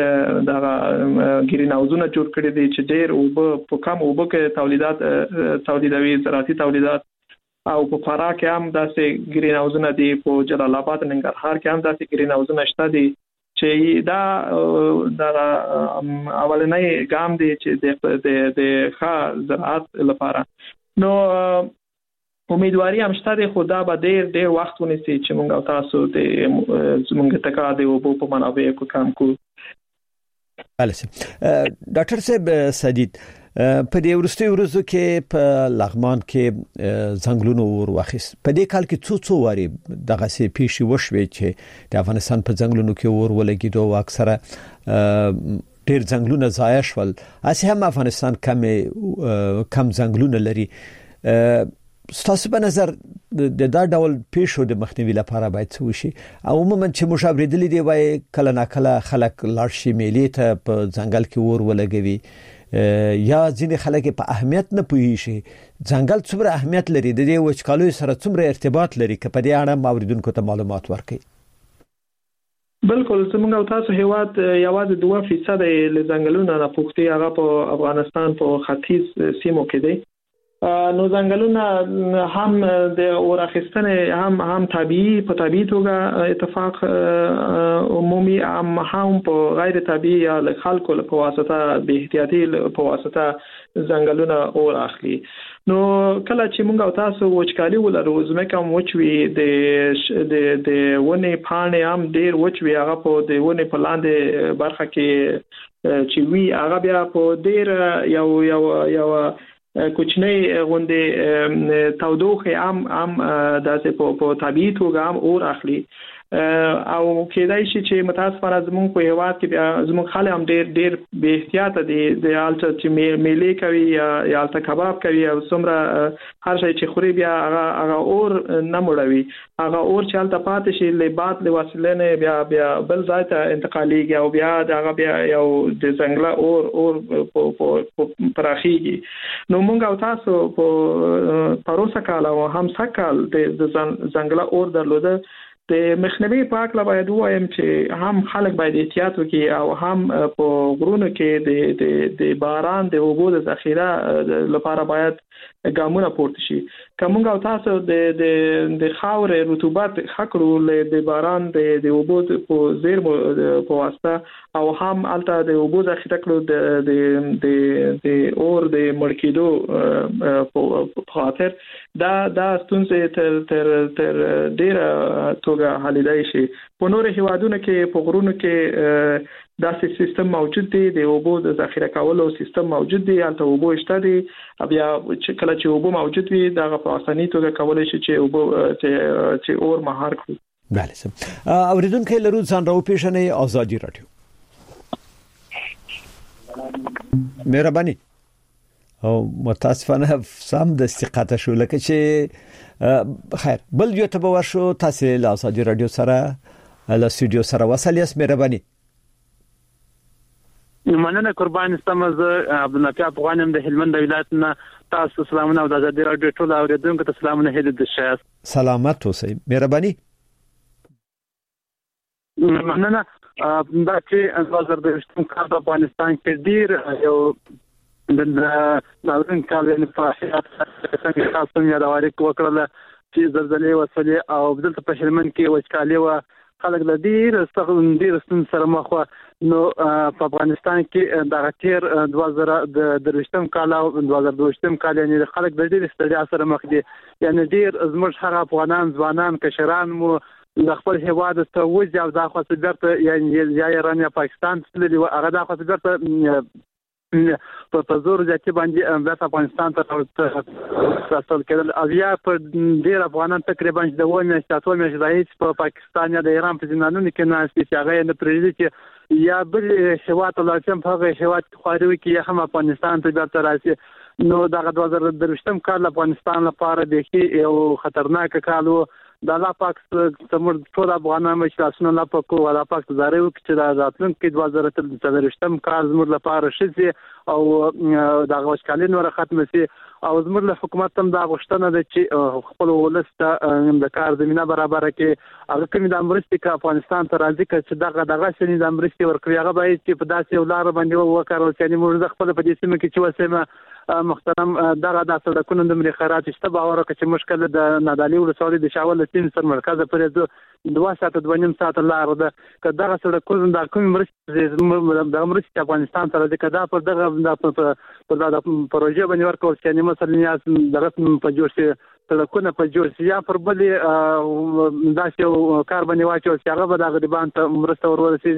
د ګرین هاوزونه جوړ کړي دي چې ډېر او په کم او په تولیدات تولیدوي زراعتي تولیدات او په فراه کې هم داسې ګرین هاوزونه دي په جلال آباد ننګرهار کې هم داسې ګرین هاوزونه شته دي چې دا د اولنې ګام دي چې د د ښه زراعت لپاره. نو امیدواری هم شته خو دا به ډېر ډېر وخت ونیسي چې موږ او تاسو د زموږ تکا د وبو په منابع کو کام کو. بله ډاکټر صاحب سدید په دې ورستي ورځو کې په لغمان کې ځنګلونو ور واخیست. په دې کال کې څو څو واري دغه سي پیښې وشوي چې د افغانستان په ځنګلونو کې ور ولګیدو او اکثره ډېر ځنګلونه ضایع شول. اسی هم افغانستان کم کم ځنګلونه لري. ستاسو په نظر د دا ډول پیښو د مخنیوي لپاره باید څه وشي؟ او عموما چې مشابهت دي وای کله نا کله خلک لارشي میلې ته په ځنګل کې ور ولګوي یا ځینې خلک په اهمیت نه پوهیږي ځنګل څومره اهمیت لري، د دې وچکالو سره څومره ارتباط لري، که په دې اړه موردونکو ته معلومات ورکړي. بالکل زموږ او تاسو هیواد یوازې دوه فیصد له ځنګلونو نه پوښتي هغه په افغانستان په ختیځ سیمو کې دي. نو ځنګلونه هم د اورخستنه هم هم طبيعي په طبيعي توګه اتفاق عمومي هم هم په غیر طبيعي یا خلکو په واسطه به احتیاطي په واسطه ځنګلونه اور اخلي. نو کله چې موږ او تاسو وچکالي ولرو زمکه موچوي د د د ونې پاڼې هم ډیر وچوي هغه په د ونې په لاندې برخه کې چې وی هغه بیا په ډیر یو یو یو کوچنی غونډه تودوخه هم هم داسې په په طبيعي توګه هم اور اخلي او کېدای شي چې متاسفانه زموږ په هیواد کې زموږ خلک هم ډېر ډېر بے احتیاط دي د حالت چې میلې کوي یا یا الته کباب کوي او څومره هر شي چې خوري بیا هغه هغه اور نه مړوي، هغه اور چې الته پاتې شي له باد له وسیلې نه بیا بیا بل ځای ته انتقالېږي او بیا هغه بیا یو د ځنګل اور اور په پراخيږي. نو موږ او تاسو په پروسه کال او هم سکال د ځنګل اور درلوده. د مخنیوي په اړه باید وایم چې هم خلک باید احتیاط وکړي او هم په غرونو کې د د د باران د اوبو د ذخیره لپاره باید ګامونه پورته شي. کومه او تاسو د د د خاورې رطوبت خکرو له د باران د د اوبو په زیرمو په واسطه او هم الته د اوبو ذخیره کړو د د د د اور د مړکیدو په خاطر دا دا ستونزې تر تر تر ډیره توګه حلیدای شي. په نور هیوادونو کې په غرونو کې داسې سیستم موجود دی، د اوبو د ذخیره کولو سیستم موجود دی، البته اوبو شته دي. بیا چې کله چې اوبو موجود وي دا په اسانۍ توګه کولای شي چې اوبو چې چې اور مهار کړي. بله سم اوریدونکو لرو ځان راو پیښنې آزادي رادیو. مهرباني او متاسفانه سم د استقاطه شو لکه چې خیر بل یو ته ورشو تاسو له آزادي رادیو سره له استودیو سره وصل یاست. مهرباني. مننه قربان استم زه عبدالنافع افغانم د هلمند ولایت نه. تاسو سلامونه او د آزادي رادیو ټول اوریدونکو ته سلامونه هیله د شایست سلامت اوسئ. مهرباني. مننه. دا چې دوه زره دوه کال په افغانستان کې ډیر یو د ناورین کال په حیات څنګه تاسو یې راوړی وکړل چې زلزلې وسلې او بدل په هلمند کې وچکالي و خلک د ډیر څنګه ډیر ستون سره مخ و. نو په افغانستان کې د غتیر دوه زره د دروشتم کال او دوه زره دوشتم کال یعنی خلک د ډیر ستړیا سره مخ دي. یعنی ډیر زموږ هغه افغانان ځوانان کشران مو د خپل هیواد ته وځي او د خاصه درته یعنی یا ایران یا پاکستان تللی و هغه د خاصه درته په تزور ځکه باندې د افغانستان ته تاسو کېدل اویا په ډیر افغانان تقریبا د ونه تاسو مې رئیس په پاکستان یا د ایران په زندانونو کې نه چې هغه نه پریږدي چې یا بل هیواد لازم هغه هیواد خوري کې هم افغانستان ته درته راځي. نو دا د دوه زره دوه کال افغانستان لپاره د یو خطرناک کال و. د الله پاک څخه ټول افغانان چې تاسو نه پکو ولا پاک زاري وکړي چې راتلونکي دوه زره څلوېښتم کال زموږ لپاره شي او د غوښکالي نور ختم شي او زموږ له حکومت هم دا غوښتنه ده چې خپل ولسته د کار زمينه برابر کړي. هغه کوم د امریکا کې افغانستان ته راځي چې دغه دغه شنی د امریکا ورکوي هغه باید چې په داسې ولار باندې وکړل چې موږ خپل په دې سیمه کې چې وسمه محترم دغه د سړکونو د مخابرات شته باور کوي چې مشکل د نادالي ولسوالۍ د شاول تیم سر مرکز پرې دوه ساعت دوه نیم ساعت لار ده که دغه سړکونه د کوم مرستې د امریکا افغانستان سره د کدا پر دغه په دغه پروژه باندې ورکول چې مثلا یا دغه په جوړ شي سړکونه په جوړ شي یا پر بلې داسې کار باندې واچول چې هغه به د غریبانو ته مرسته ورورسېږي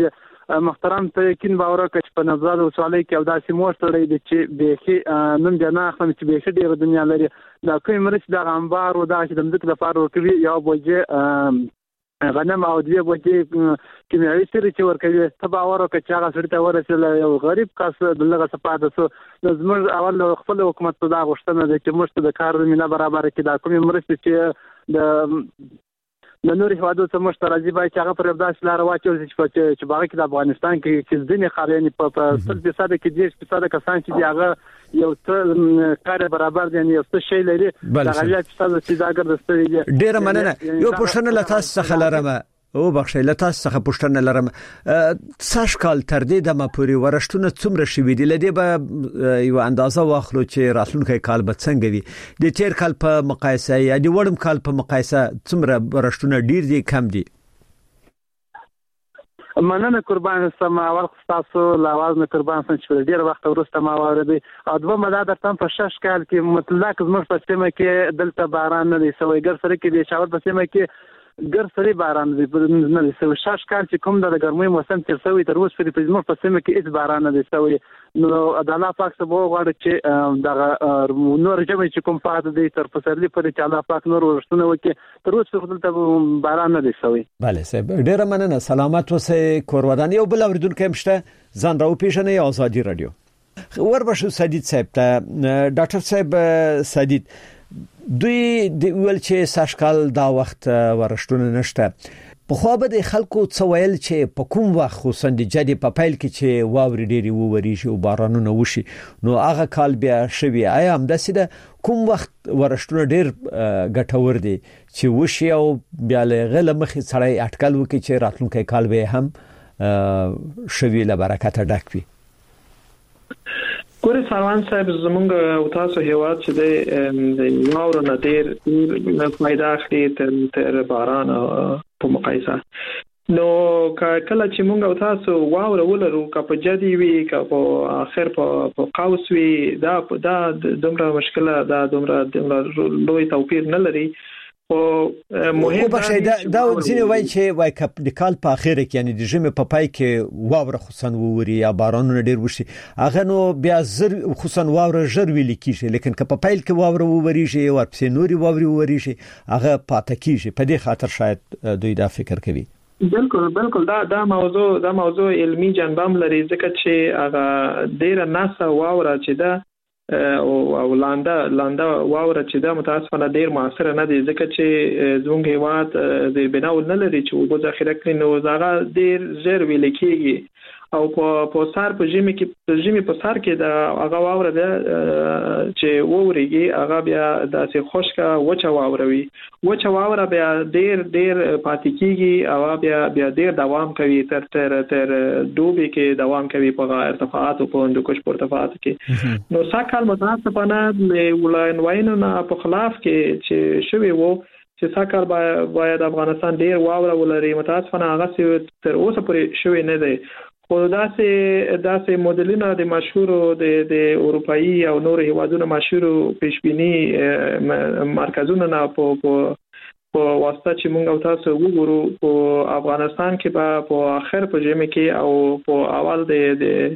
محترم ته یقین باور وکړ په نظر وسوالۍ کې او داسې موټر دی چې به نن د نه خپل چې به ډیر دنیا لري دا کوم مرچ د غمبار او دا چې د مدک لپاره ورکوي یا بوجه غنم او دوی بوجه کیمیاوي سره چې ورکوي ته باور وکړ چې هغه سړی ته ورسېل یو غریب کس دغه صفات سو زموږ اول خپل حکومت ته دا غوښتنه ده چې موږ ته د کار زمينه برابر کړي دا کوم مرچ چې د د نور هوادو څخه مشترکي باید هغه پر داس لار واچول چې چې باغ کې د افغانستان کې چې ځینې خارجي په صد فیصد کې دېش فیصد کسان چې هغه یو څه کار برابر دي یو څه شی لري دا غوړي چې چې دا ګرځي دي ډیر مننه یو پښتنه لته څخه لرمه او بخښه لته څخه پښتنه لرم ساش کال تر دې د مپوري ورشتونه څومره شوي دي لدی به یو اندازه واخلو چې راتلونکي کال به څنګه وي د تیر کال په مقایسه یا د وړم کال په مقایسه څومره ورشتونه ډیر دي کم دي مننه قربان سم اول تاسو لاواز نه قربان سم چې ډیر وخت ورسته ما وردی او دوه مدد تم په شش کال کې مطلق زموږ په سیمه کې دلته باران نه دی سوی ګر سره کې د شاور په سیمه کې ګر سری باران دی نه دی سوی شش کال چې کوم د ګرمۍ موسم تر سوی تر اوسه په زموږ په سیمه کې هیڅ باران نه دی سوی نو د الله پاک څخه وغواړم چې دغه نور جمع چې کوم پات دی تر پسرلی پرې چې الله پاک نور ورشتونه وکړي تر اوسه دلته باران نه دی سوی bale صاحب ډیر مننه سلامات اوسئ کورودان یو بل اوریدونکو مشته ځان راو پیژنې آزادي رادیو وربشو سدید صاحب ته ډاکټر صاحب سدید دوی د ول چې ساشکال دا وخت ورشتونه نشته په خو به د خلکو څویل چې په کوم وخت خصوصا د جدي په پیل کې چې واوري ډيري ووري شي او بارانونه وشي نو هغه کال بیا شوي آیا هم د سیده کوم وخت ورشتونه ډیر ګټور دي چې وشي او بیا له غل مخې سړی اټکل وکړي چې راتلونکي کال به هم شوي له برکت ډک وي ګورې سروان صاحب زمونږ او تاسو هیواد چې د یاور نه ډیر نه فائدہ اخلي تر باران په مقایسه نو کله چې مونږ او تاسو واور ولرو کا په جدي وي کا په اخر په قوس وي دا دا دومره مشکله دا دومره لوی توپیر نه لري او مهم دا دا ځینې وایي چې وای کپ د کال په اخر کې یعنی د ژمي په پای کې واور خصوصا ووري یا بارانونه ډیر وشي هغه نو بیا زر خصوصا واور ژر ویل کیږي لیکن که په پایل کې واور ووري شي او په نوري واور ووري شي هغه پاتې کیږي په دې خاطر شاید دوی دا فکر کوي بالکل بالکل دا دا موضوع دا موضوع علمی جنبام لري ځکه چې هغه ډیر ناسا واور چې دا او لاندا لاندا واوره چې دا متاسفانه ډیر موثر نه دي ځکه چې زموږ هیواد د بناو نه لري چې وګ ذخیره کړي نو زغه ډیر ژر ویل کېږي او په په سار په جمی کې په جمی په سار کې دا هغه واوره ده چې ووريږي هغه بیا داسې خشکه وچه واوروي وچه واوره بیا ډیر ډیر پاتې کېږي او بیا بیا ډیر دوام کوي تر تر تر دوبي کې دوام کوي په ارتفاعات او په اندکوش په ارتفاعات کې نو ساکال متاسفانه د ولایتونو نه په خلاف کې چې شوی وو چې ساکال باید افغانستان ډیر واوره ولري متاسفانه هغه تر اوسه پورې شوی نه دی خو داسې داسې موډلونه د مشهور د د اروپאי او نور هیوادونو مشهور پیشبینی مرکزونه نه په په واسطه چې موږ او تاسو وګورو په افغانستان کې په په اخر په جمع کې او په اول د د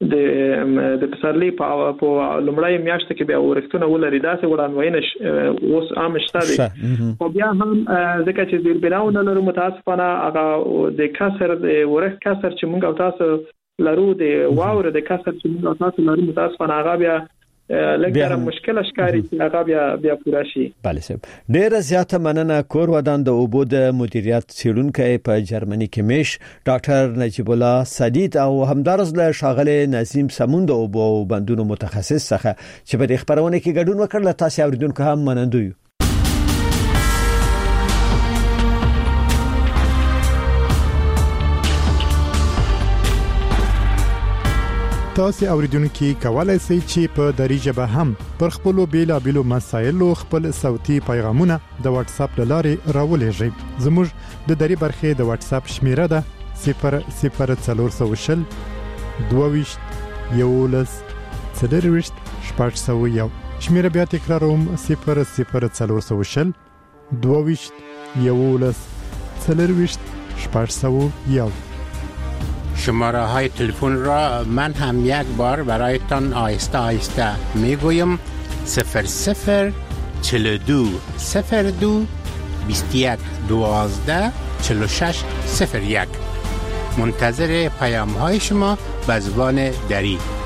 د د پسرلی په په لومړی میاشت کې بیا ورښتونه ولري داسې وړاندوینه اوس عام شته دي او بیا هم ځکه چې د بناونه لرو متاسفانه هغه د کسر د ورښت کسر چې موږ او تاسو لرو د واور د کسر چې موږ او تاسو لرو متاسفانه هغه بیا لکه مشکل اشکاری چې هغه بیا بیا پوره شي bale صاحب ډیره زیاته مننه کور ودان د اوبو د مدیریت څیړونکو په جرمني کې مش ډاکټر نجیب الله سدید او همدارز له شاغله نظیم سمون د اوبو بندونو متخصص څخه چې په خبرونه کې ګډون وکړل تاسو اوریدونکو هم منندوی تاسو اوریدونکو کولای شئ چې په دری ژبه هم پر خپل بیلا بیلو مسایلو خپل صوتي پیغامونه د واتس اپ لارې راولېږئ زموږ د دری برخه د واتس اپ شمیره ده صفر صفر څلور سوه شل دوه یولس څلور شپږ سوه یو شمیره بیا تکراروم صفر صفر څلور سوه شل دوه یولس څلور شپږ سوه یو شماره های تلفن را من هم یک بار برایتان آهسته آهسته می گویم. صفر صفر چل دو صفر دو بیست یک دوازده چل و شش صفر یک. منتظر پیام های شما به زبان دری.